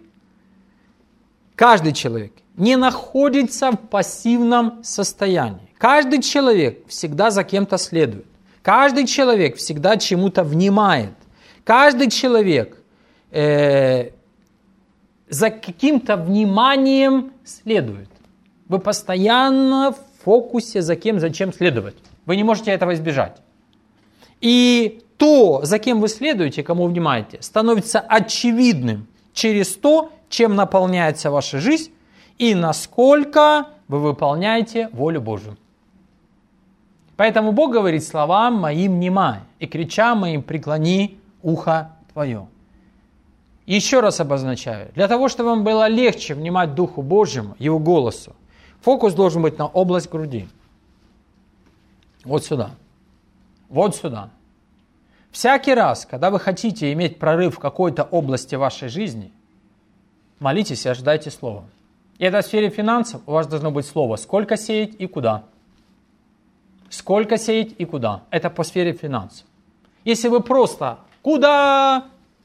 каждый человек не находится в пассивном состоянии. Каждый человек всегда за кем-то следует. Каждый человек всегда чему-то внимает. Каждый человек э, за каким-то вниманием следует. Вы постоянно в фокусе, за кем, зачем следовать. Вы не можете этого избежать. И то, за кем вы следуете, кому внимаете, становится очевидным через то, чем наполняется ваша жизнь и насколько вы выполняете волю Божию. Поэтому Бог говорит: словам моим внимай, и кричам моим преклони ухо твое. Еще раз обозначаю, для того, чтобы вам было легче внимать Духу Божьему, Его голосу, фокус должен быть на область груди. Вот сюда. Вот сюда. Всякий раз, когда вы хотите иметь прорыв в какой-то области вашей жизни, молитесь и ожидайте слова. И это в сфере финансов у вас должно быть слово: сколько сеять и куда. Сколько сеять и куда. Это по сфере финансов. Если вы просто «куда?»,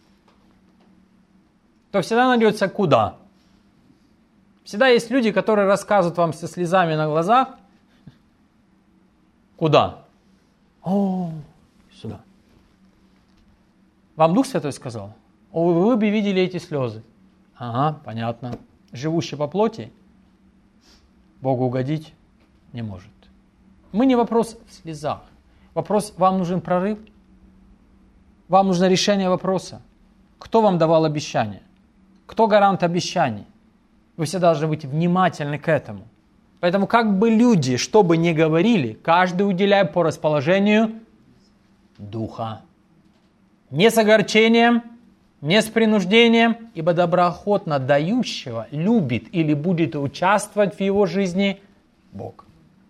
то всегда найдется «куда?». Всегда есть люди, которые рассказывают вам со слезами на глазах «куда?». О, сюда. Вам Дух Святой сказал? О, вы бы видели эти слезы. Ага, понятно. Живущий по плоти Богу угодить не может. Мы не вопрос в слезах. Вопрос: вам нужен прорыв? Вам нужно решение вопроса. Кто вам давал обещание? Кто гарант обещаний? Вы все должны быть внимательны к этому. Поэтому как бы люди, что бы ни говорили, каждый уделяет по расположению Духа. Не с огорчением, не с принуждением, ибо доброохотно дающего любит или будет участвовать в его жизни Бог.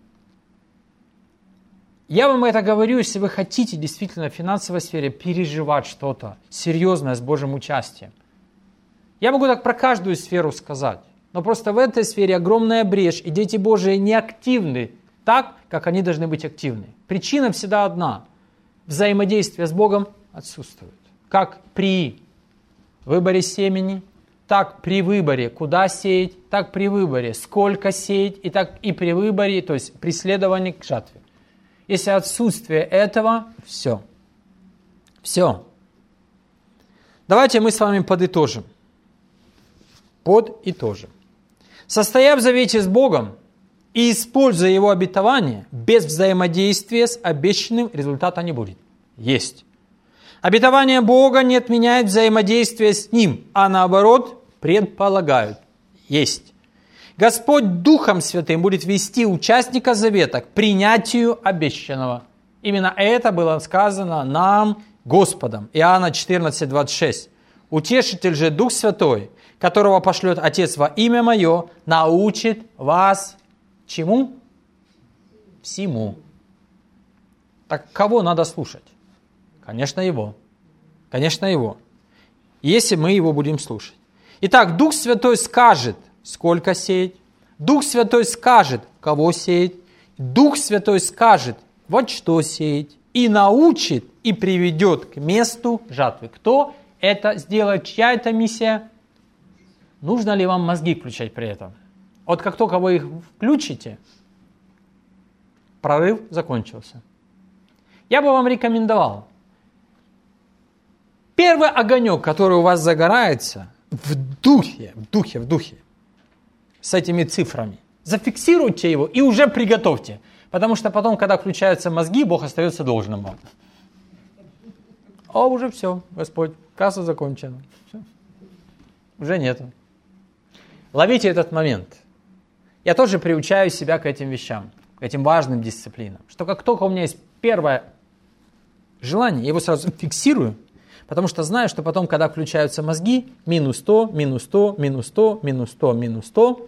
Я вам это говорю, если вы хотите действительно в финансовой сфере переживать что-то серьезное с Божьим участием. Я могу так про каждую сферу сказать, но просто в этой сфере огромная брешь, и дети Божии не активны так, как они должны быть активны. Причина всегда одна. Взаимодействие с Богом отсутствует. Как при выборе семени, так при выборе, куда сеять, так при выборе, сколько сеять, и так и при выборе, то есть при следовании к жатве. Если отсутствие этого, все. Все. Давайте мы с вами подытожим. Подытожим. Состоя в завете с Богом и используя Его обетование, без взаимодействия с обещанным результата не будет. Есть. Обетование Бога не отменяет взаимодействие с Ним, а наоборот предполагают. Есть. Господь Духом Святым будет вести участника завета к принятию обещанного. Именно это было сказано нам Господом. Иоанна четырнадцать, двадцать шесть. Утешитель же Дух Святой, которого пошлет Отец во имя Мое, научит вас чему? Всему. Так кого надо слушать? Конечно, Его. Конечно, Его. Если мы Его будем слушать. Итак, Дух Святой скажет, сколько сеять. Дух Святой скажет, кого сеять. Дух Святой скажет, вот что сеять. И научит, и приведет к месту жатвы. Кто это сделает? Чья это миссия? Нужно ли вам мозги включать при этом? Вот как только вы их включите, прорыв закончился. Я бы вам рекомендовал. Первый огонек, который у вас загорается, в духе, в духе, в духе, с этими цифрами. Зафиксируйте его и уже приготовьте. Потому что потом, когда включаются мозги, Бог остается должным вам. А уже все, Господь, касса закончена. Все. Уже нету. Ловите этот момент. Я тоже приучаю себя к этим вещам, к этим важным дисциплинам. Что как только у меня есть первое желание, я его сразу фиксирую, потому что знаю, что потом, когда включаются мозги, минус сто, минус сто, минус сто, минус сто, минус сто,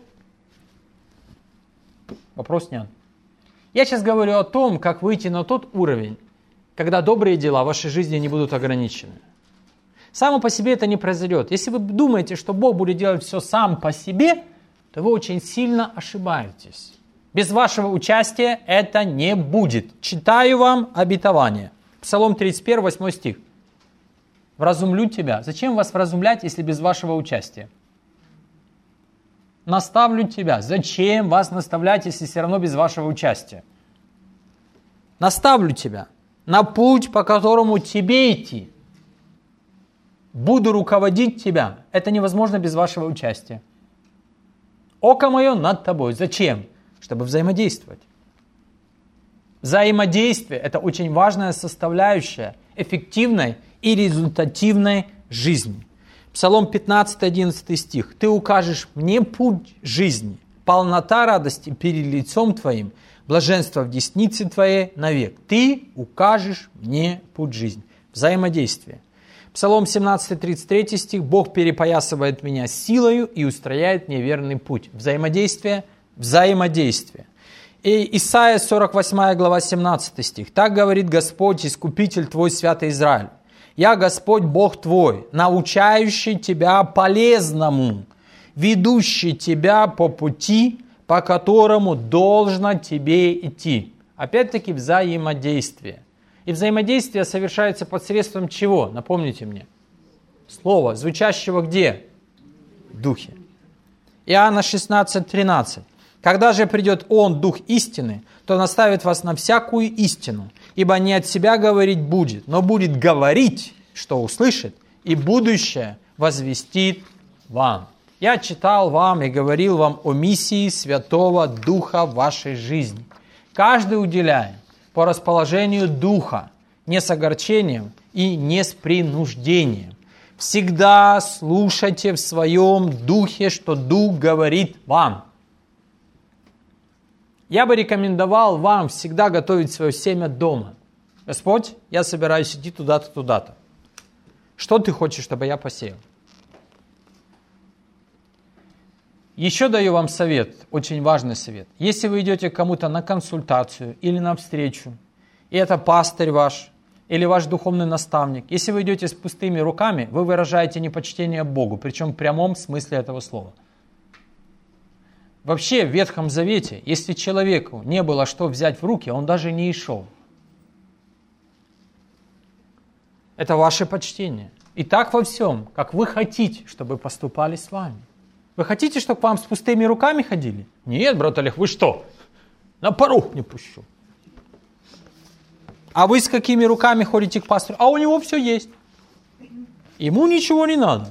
вопрос снят. Я сейчас говорю о том, как выйти на тот уровень, когда добрые дела в вашей жизни не будут ограничены. Само по себе это не произойдет. Если вы думаете, что Бог будет делать все сам по себе, то вы очень сильно ошибаетесь. Без вашего участия это не будет. Читаю вам обетование. Псалом тридцать один, восьмой стих. «Вразумлю тебя». Зачем вас вразумлять, если без вашего участия? «Наставлю тебя». Зачем вас наставлять, если все равно без вашего участия? «Наставлю тебя на путь, по которому тебе идти. Буду руководить тебя». Это невозможно без вашего участия. Око мое над тобой. Зачем? Чтобы взаимодействовать. Взаимодействие – это очень важная составляющая эффективной и результативной жизни. Псалом пятнадцать, одиннадцатый стих. «Ты укажешь мне путь жизни, полнота радости перед лицом Твоим, блаженство в деснице Твоей навек. Ты укажешь мне путь жизни». Взаимодействие. Псалом семнадцать, тридцать три стих. «Бог перепоясывает меня силою и устрояет мне верный путь». Взаимодействие, взаимодействие. И Исайя сорок восьмая глава, семнадцатый стих. «Так говорит Господь, Искупитель твой, Святый Израиль. Я Господь Бог твой, научающий тебя полезному, ведущий тебя по пути, по которому должно тебе идти». Опять-таки взаимодействие. И взаимодействие совершается посредством чего? Напомните мне. Слова, звучащего где? В духе. Иоанна шестнадцать, тринадцать. «Когда же придет Он, Дух истины, то наставит вас на всякую истину, ибо не от себя говорить будет, но будет говорить, что услышит, и будущее возвестит вам». Я читал вам и говорил вам о миссии Святого Духа в вашей жизни. Каждый уделяет по расположению Духа, не с огорчением и не с принуждением. Всегда слушайте в своем духе, что Дух говорит вам. Я бы рекомендовал вам всегда готовить свое семя дома. Господь, я собираюсь идти туда-то, туда-то. Что ты хочешь, чтобы я посеял? Еще даю вам совет, очень важный совет. Если вы идете к кому-то на консультацию или на встречу, и это пастырь ваш, или ваш духовный наставник, если вы идете с пустыми руками, вы выражаете непочтение Богу, причем в прямом смысле этого слова. Вообще в Ветхом Завете, если человеку не было что взять в руки, он даже не и шел. Это ваше почтение. И так во всем, как вы хотите, чтобы поступали с вами. Вы хотите, чтобы к вам с пустыми руками ходили? Нет, брат Олег, вы что? На порог не пущу. А вы с какими руками ходите к пастору? А у него все есть. Ему ничего не надо.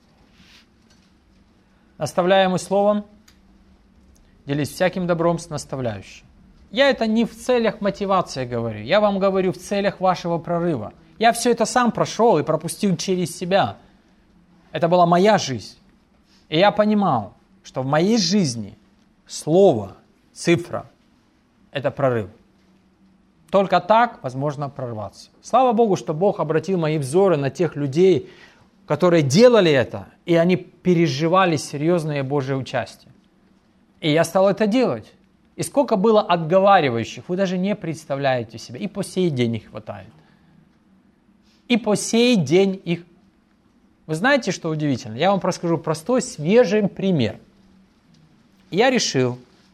Наставляемый словом, делись всяким добром с наставляющим. Я это не в целях мотивации говорю. Я вам говорю в целях вашего прорыва. Я все это сам прошел и пропустил через себя. Это была моя жизнь. И я понимал, что в моей жизни слово, цифра – это прорыв. Только так возможно прорваться. Слава Богу, что Бог обратил мои взоры на тех людей, которые делали это, и они переживали серьезное Божие участие. И я стал это делать. И сколько было отговаривающих, вы даже не представляете себе. И по сей день их хватает. И по сей день их. Вы знаете, что удивительно? Я вам расскажу простой, свежий пример. Я решил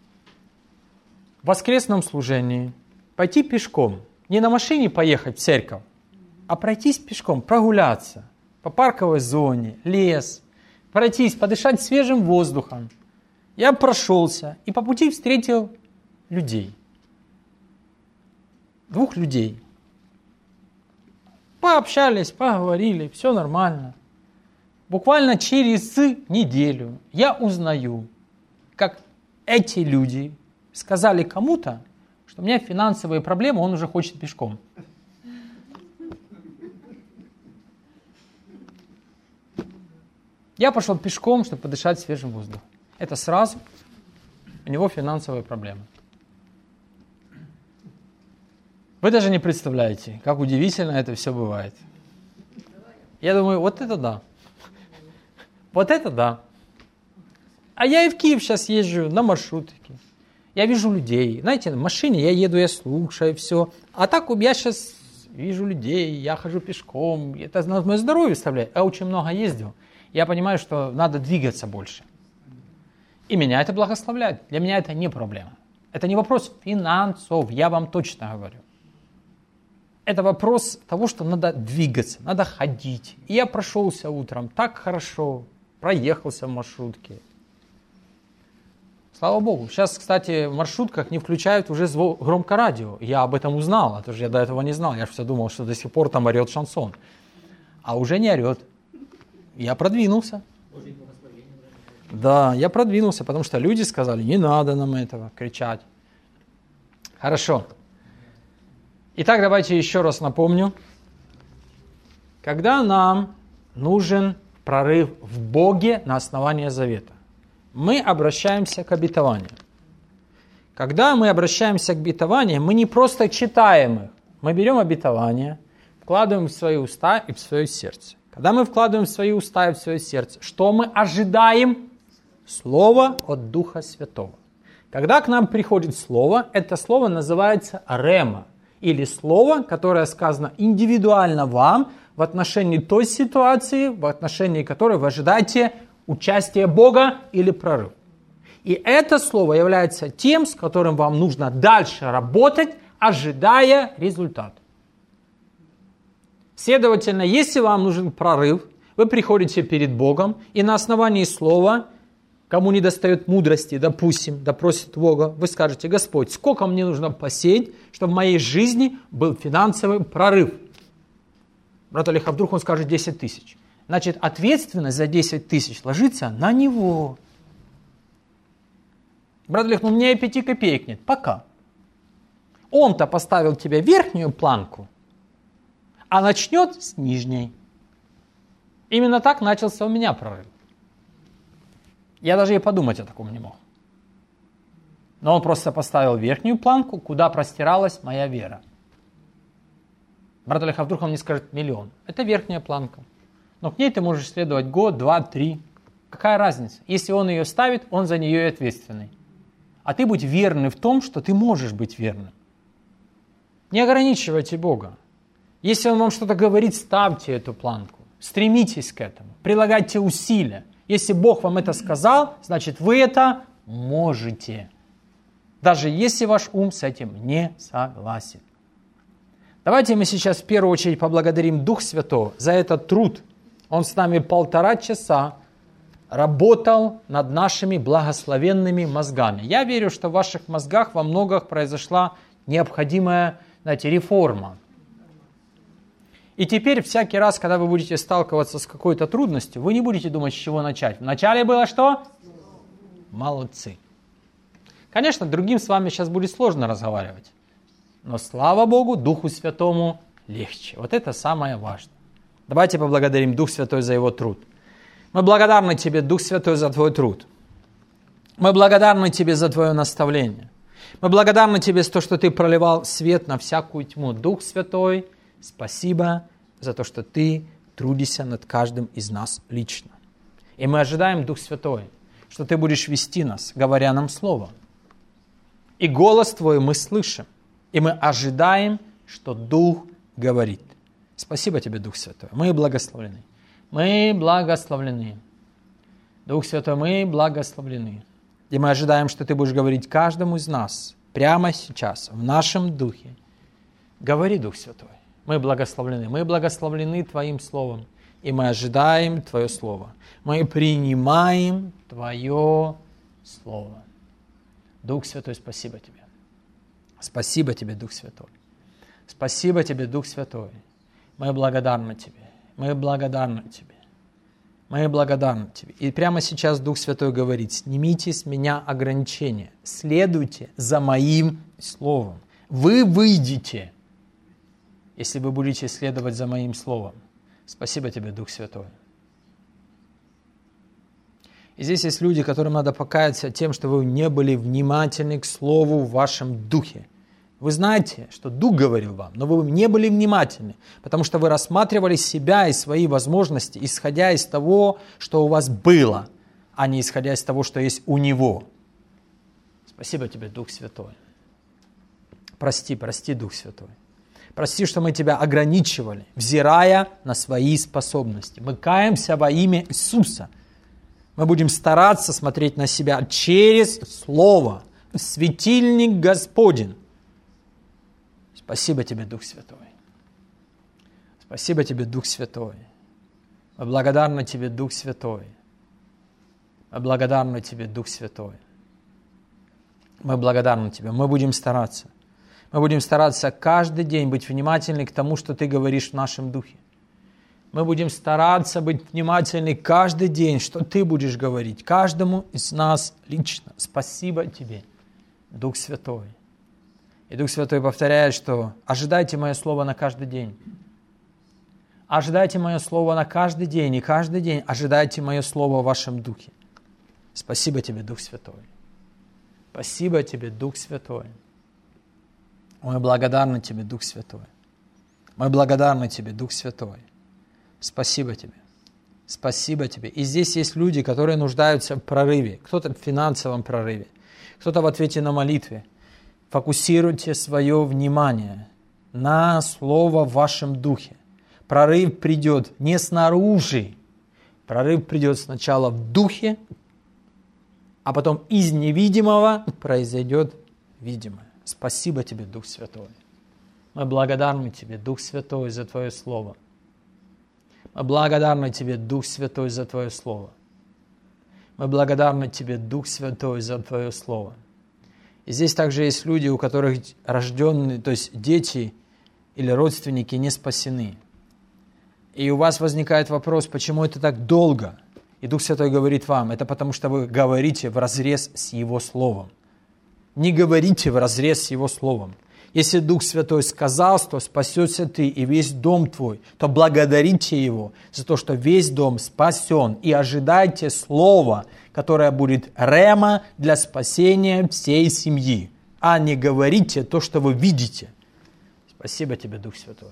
в воскресном служении пойти пешком. Не на машине поехать в церковь, а пройтись пешком, прогуляться по парковой зоне, лес, пройтись, подышать свежим воздухом. Я прошелся и по пути встретил людей. Двух людей. Пообщались, поговорили, все нормально. Буквально через неделю я узнаю, как эти люди сказали кому-то, что у меня финансовые проблемы, он уже хочет пешком. Я пошел пешком, чтобы подышать свежим воздухом. Это сразу у него финансовые проблемы. Вы даже не представляете, как удивительно это все бывает. Я думаю, вот это да. Вот это да. А я и в Киев сейчас езжу на маршрутке. Я вижу людей. Знаете, в машине я еду, я слушаю все. А так я сейчас вижу людей, я хожу пешком. Это на мое здоровье вставляет. Я очень много ездил. Я понимаю, что надо двигаться больше. И меня это благословляет. Для меня это не проблема. Это не вопрос финансов, я вам точно говорю. Это вопрос того, что надо двигаться, надо ходить. И я прошелся утром так хорошо, проехался в маршрутке. Слава Богу. Сейчас, кстати, в маршрутках не включают уже звук, громко радио. Я об этом узнал, а то же я до этого не знал. Я же все думал, что до сих пор там орет шансон. А уже не орет. Я продвинулся. Да, я продвинулся, потому что люди сказали, не надо нам этого кричать. Хорошо. Итак, давайте еще раз напомню. Когда нам нужен прорыв в Боге на основании завета, мы обращаемся к обетованию. Когда мы обращаемся к обетованию, мы не просто читаем их. Мы берем обетование, вкладываем в свои уста и в свое сердце. Когда мы вкладываем в свои уста и в свое сердце, что мы ожидаем? Слово от Духа Святого. Когда к нам приходит слово, это слово называется рема, или слово, которое сказано индивидуально вам в отношении той ситуации, в отношении которой вы ожидаете участия Бога или прорыв. И это слово является тем, с которым вам нужно дальше работать, ожидая результат. Следовательно, если вам нужен прорыв, вы приходите перед Богом и на основании слова, кому не достает мудрости, допустим, допросит Бога, вы скажете: Господь, сколько мне нужно посеять, чтобы в моей жизни был финансовый прорыв? Брат Олег, а вдруг он скажет десять тысяч? Значит, ответственность за десять тысяч ложится на него. Брат Олег, ну у меня и пяти копеек нет. Пока. Он-то поставил тебе верхнюю планку, а начнет с нижней. Именно так начался у меня прорыв. Я даже и подумать о таком не мог. Но он просто поставил верхнюю планку, куда простиралась моя вера. Брат Олег, а вдруг он мне скажет миллион? Это верхняя планка. Но к ней ты можешь следовать год, два, три. Какая разница? Если он ее ставит, он за нее и ответственный. А ты будь верный в том, что ты можешь быть верным. Не ограничивайте Бога. Если Он вам что-то говорит, ставьте эту планку. Стремитесь к этому. Прилагайте усилия. Если Бог вам это сказал, значит вы это можете. Даже если ваш ум с этим не согласен. Давайте мы сейчас в первую очередь поблагодарим Дух Святого за этот труд. Он с нами полтора часа работал над нашими благословенными мозгами. Я верю, что в ваших мозгах во многом произошла необходимая, знаете, реформа. И теперь всякий раз, когда вы будете сталкиваться с какой-то трудностью, вы не будете думать, с чего начать. Вначале было что? Молодцы. Конечно, другим с вами сейчас будет сложно разговаривать. Но слава Богу, Духу Святому легче. Вот это самое важное. Давайте поблагодарим Дух Святой за Его труд. Мы благодарны Тебе, Дух Святой, за Твой труд. Мы благодарны Тебе за Твое наставление. Мы благодарны Тебе за то, что Ты проливал свет на всякую тьму. Дух Святой, спасибо за то, что Ты трудишься над каждым из нас лично. И мы ожидаем, Дух Святой, что Ты будешь вести нас, говоря нам Слово. И голос Твой мы слышим. И мы ожидаем, что Дух говорит. Спасибо Тебе, Дух Святой. Мы благословлены. Мы благословлены. Дух Святой, мы благословлены. И мы ожидаем, что Ты будешь говорить каждому из нас прямо сейчас, в нашем духе. Говори, Дух Святой. Мы благословлены. Мы благословлены Твоим Словом. И мы ожидаем Твое Слово. Мы принимаем Твое Слово. Дух Святой, спасибо Тебе. Спасибо Тебе, Дух Святой. Спасибо Тебе, Дух Святой. Мы благодарны Тебе. Мы благодарны Тебе. Мы благодарны Тебе. И прямо сейчас Дух Святой говорит: снимите с меня ограничения. Следуйте за моим словом. Вы выйдете, если вы будете следовать за моим словом. Спасибо Тебе, Дух Святой. И здесь есть люди, которым надо покаяться тем, что вы не были внимательны к слову в вашем духе. Вы знаете, что Дух говорил вам, но вы не были внимательны, потому что вы рассматривали себя и свои возможности, исходя из того, что у вас было, а не исходя из того, что есть у Него. Спасибо Тебе, Дух Святой. Прости, прости, Дух Святой. Прости, что мы Тебя ограничивали, взирая на свои способности. Мы каемся во имя Иисуса. Мы будем стараться смотреть на себя через Слово, светильник Господень. Спасибо Тебе, Дух Святой. Спасибо Тебе, Дух Святой. Мы благодарны Тебе, Дух Святой. Мы благодарны Тебе, Дух Святой. Мы благодарны Тебе. Мы будем стараться. Мы будем стараться каждый день быть внимательны к тому, что Ты говоришь в нашем духе. Мы будем стараться быть внимательны каждый день, что Ты будешь говорить каждому из нас лично. Спасибо Тебе, Дух Святой. И Дух Святой повторяет, что ожидайте Мое Слово на каждый день. Ожидайте Мое Слово на каждый день, и каждый день ожидайте Мое Слово в вашем Духе. Спасибо Тебе, Дух Святой. Спасибо Тебе, Дух Святой. Мы благодарны Тебе, Дух Святой. Мы благодарны Тебе, Дух Святой. Спасибо Тебе. Спасибо Тебе. И здесь есть люди, которые нуждаются в прорыве. Кто-то в финансовом прорыве, кто-то в ответе на молитве. Фокусируйте свое внимание на Слово в вашем духе. Прорыв придет не снаружи. Прорыв придет сначала в духе, а потом из невидимого произойдет видимое. Спасибо Тебе, Дух Святой. Мы благодарны Тебе, Дух Святой, за Твое Слово. Мы благодарны Тебе, Дух Святой, за Твое Слово. Мы благодарны Тебе, Дух Святой, за Твое Слово. И здесь также есть люди, у которых рожденные, то есть дети или родственники не спасены. И у вас возникает вопрос, почему это так долго? И Дух Святой говорит вам, это потому что вы говорите вразрез с Его Словом. Не говорите вразрез с Его Словом. Если Дух Святой сказал, что спасешься ты и весь дом твой, то благодарите Его за то, что весь дом спасен, и ожидайте Слова, которое будет рема для спасения всей семьи, а не говорите то, что вы видите. Спасибо Тебе, Дух Святой.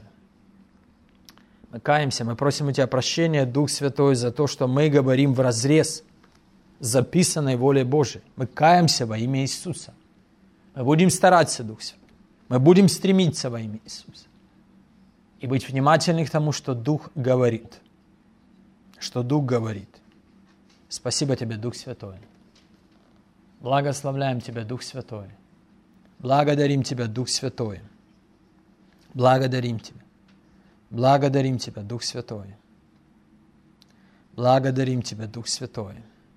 Мы каемся, мы просим у Тебя прощения, Дух Святой, за то, что мы говорим вразрез с записанной волей Божией. Мы каемся во имя Иисуса. Мы будем стараться, Дух Святой. Мы будем стремиться во имя Иисуса. И быть внимательны к тому, что Дух говорит. Что Дух говорит. Спасибо Тебе, Дух Святой. Благословляем Тебя, Дух Святой. Благодарим Тебя, Дух Святой. Благодарим Тебя. Благодарим Тебя, Дух Святой. Благодарим Тебя, Дух Святой.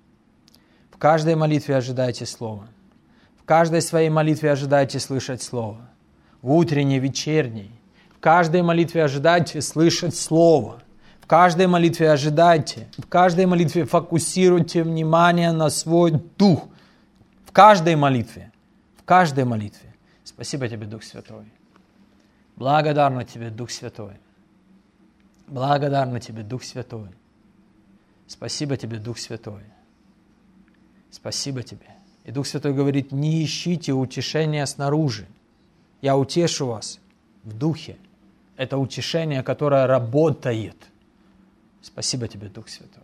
В каждой молитве ожидайте Слова. В каждой своей молитве ожидайте слышать Слово. В утренней, вечерней. В каждой молитве ожидайте слышать Слово. В каждой молитве ожидайте. В каждой молитве фокусируйте внимание на свой дух. В каждой молитве. В каждой молитве. Спасибо Тебе, Дух Святой. Благодарна Тебе, Дух Святой. Благодарна Тебе, Дух Святой. Спасибо Тебе, Дух Святой. Спасибо Тебе. И Дух Святой говорит, не ищите утешения снаружи. Я утешу вас в Духе. Это утешение, которое работает. Спасибо Тебе, Дух Святой.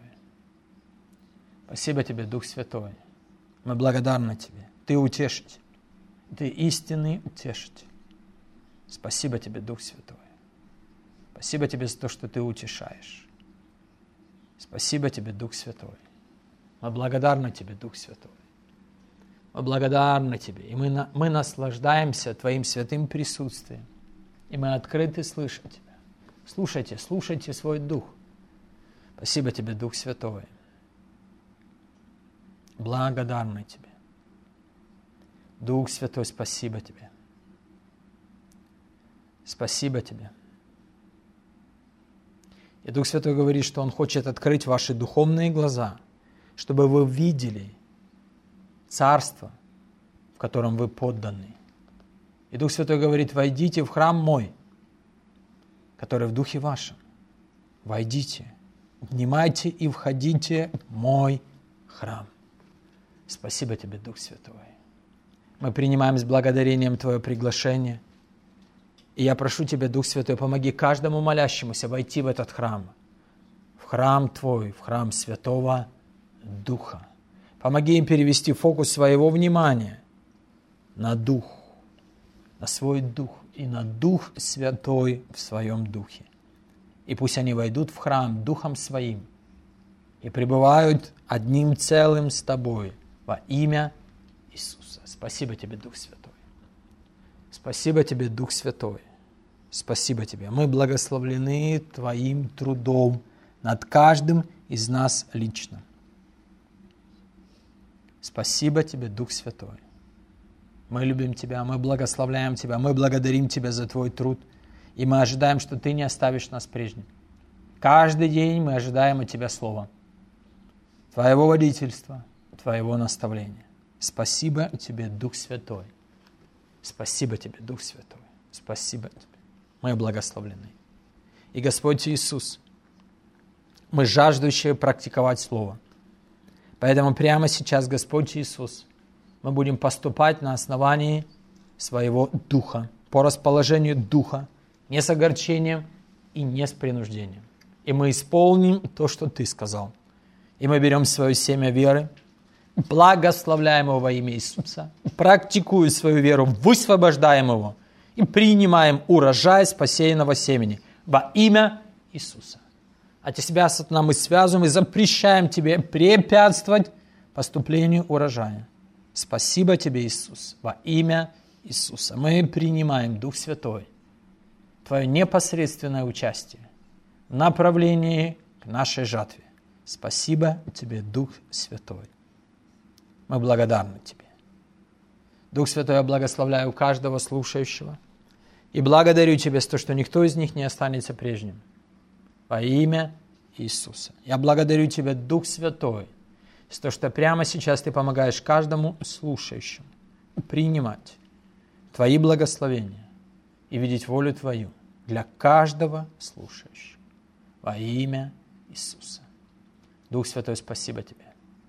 Спасибо Тебе, Дух Святой. Мы благодарны Тебе. Ты утешитель. Ты истинный утешитель. Спасибо Тебе, Дух Святой. Спасибо Тебе за то, что Ты утешаешь. Спасибо Тебе, Дух Святой. Мы благодарны Тебе, Дух Святой. Мы благодарны Тебе. И мы, мы наслаждаемся Твоим святым присутствием. И мы открыты слышать Тебя. Слушайте, слушайте свой Дух. Спасибо Тебе, Дух Святой. Благодарны Тебе. Дух Святой, спасибо Тебе. Спасибо Тебе. И Дух Святой говорит, что Он хочет открыть ваши духовные глаза, чтобы вы видели царство, в котором вы подданы. И Дух Святой говорит, войдите в храм мой, который в духе вашем. Войдите, внимайте и входите в мой храм. Спасибо Тебе, Дух Святой. Мы принимаем с благодарением Твое приглашение. И я прошу Тебя, Дух Святой, помоги каждому молящемуся войти в этот храм, в храм Твой, в храм Святого Духа. Помоги им перевести фокус своего внимания на Дух, на свой Дух и на Дух Святой в своем Духе. И пусть они войдут в храм Духом Своим и пребывают одним целым с Тобой во имя Иисуса. Спасибо Тебе, Дух Святой. Спасибо Тебе, Дух Святой. Спасибо Тебе. Мы благословлены Твоим трудом над каждым из нас лично. Спасибо Тебе, Дух Святой. Мы любим Тебя, мы благословляем Тебя, мы благодарим Тебя за Твой труд. И мы ожидаем, что Ты не оставишь нас прежним. Каждый день мы ожидаем от Тебя слова, Твоего водительства, Твоего наставления. Спасибо Тебе, Дух Святой. Спасибо Тебе, Дух Святой. Спасибо Тебе. Мы благословлены. И Господь Иисус, мы жаждущие практиковать Слово. Поэтому прямо сейчас, Господь Иисус, мы будем поступать на основании своего Духа, по расположению Духа, не с огорчением и не с принуждением. И мы исполним то, что Ты сказал. И мы берем свое семя веры, благословляем его во имя Иисуса, практикуя свою веру, высвобождаем его и принимаем урожай с посеянного семени во имя Иисуса. А тебя, сатана, мы связываем и запрещаем тебе препятствовать поступлению урожая. Спасибо тебе, Иисус, во имя Иисуса. Мы принимаем, Дух Святой, Твое непосредственное участие в направлении к нашей жатве. Спасибо тебе, Дух Святой. Мы благодарны Тебе. Дух Святой, я благословляю каждого слушающего и благодарю Тебя за то, что никто из них не останется прежним. Во имя Иисуса. Я благодарю Тебя, Дух Святой, за то, что прямо сейчас Ты помогаешь каждому слушающему принимать Твои благословения и видеть волю Твою для каждого слушающего. Во имя Иисуса. Дух Святой, спасибо Тебе.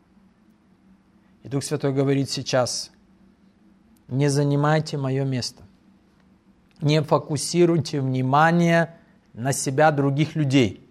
И Дух Святой говорит сейчас: не занимайте мое место. Не фокусируйте внимание на себя других людей.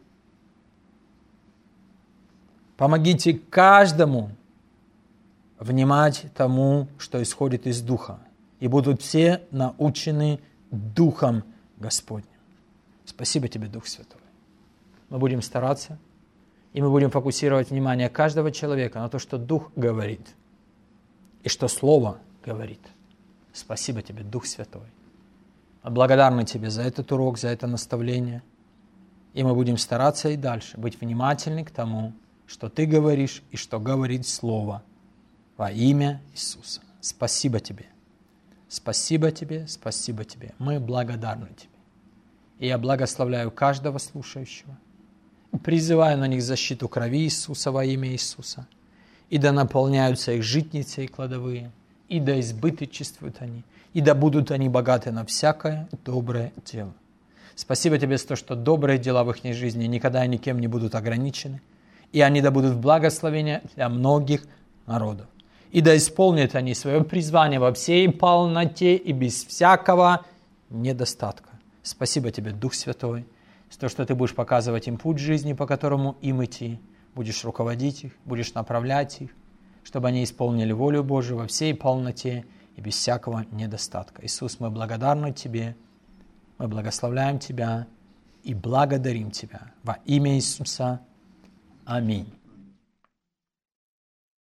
Помогите каждому внимать тому, что исходит из Духа. И будут все научены Духом Господним. Спасибо Тебе, Дух Святой. Мы будем стараться, и мы будем фокусировать внимание каждого человека на то, что Дух говорит, и что Слово говорит. Спасибо Тебе, Дух Святой. Мы благодарны Тебе за этот урок, за это наставление. И мы будем стараться и дальше быть внимательны к тому, что Ты говоришь и что говорит Слово во имя Иисуса. Спасибо Тебе. Спасибо Тебе, спасибо Тебе. Мы благодарны Тебе. И я благословляю каждого слушающего. Призываю на них защиту крови Иисуса во имя Иисуса. И да наполняются их житницы и кладовые, и да избыточествуют они, и да будут они богаты на всякое доброе дело. Спасибо Тебе за то, что добрые дела в их жизни никогда никем не будут ограничены, и они да будут в благословении для многих народов. И да исполнят они свое призвание во всей полноте и без всякого недостатка. Спасибо Тебе, Дух Святой, за то, что Ты будешь показывать им путь жизни, по которому им идти, будешь руководить их, будешь направлять их, чтобы они исполнили волю Божию во всей полноте и без всякого недостатка. Иисус, мы благодарны Тебе, мы благословляем Тебя и благодарим Тебя во имя Иисуса. Аминь.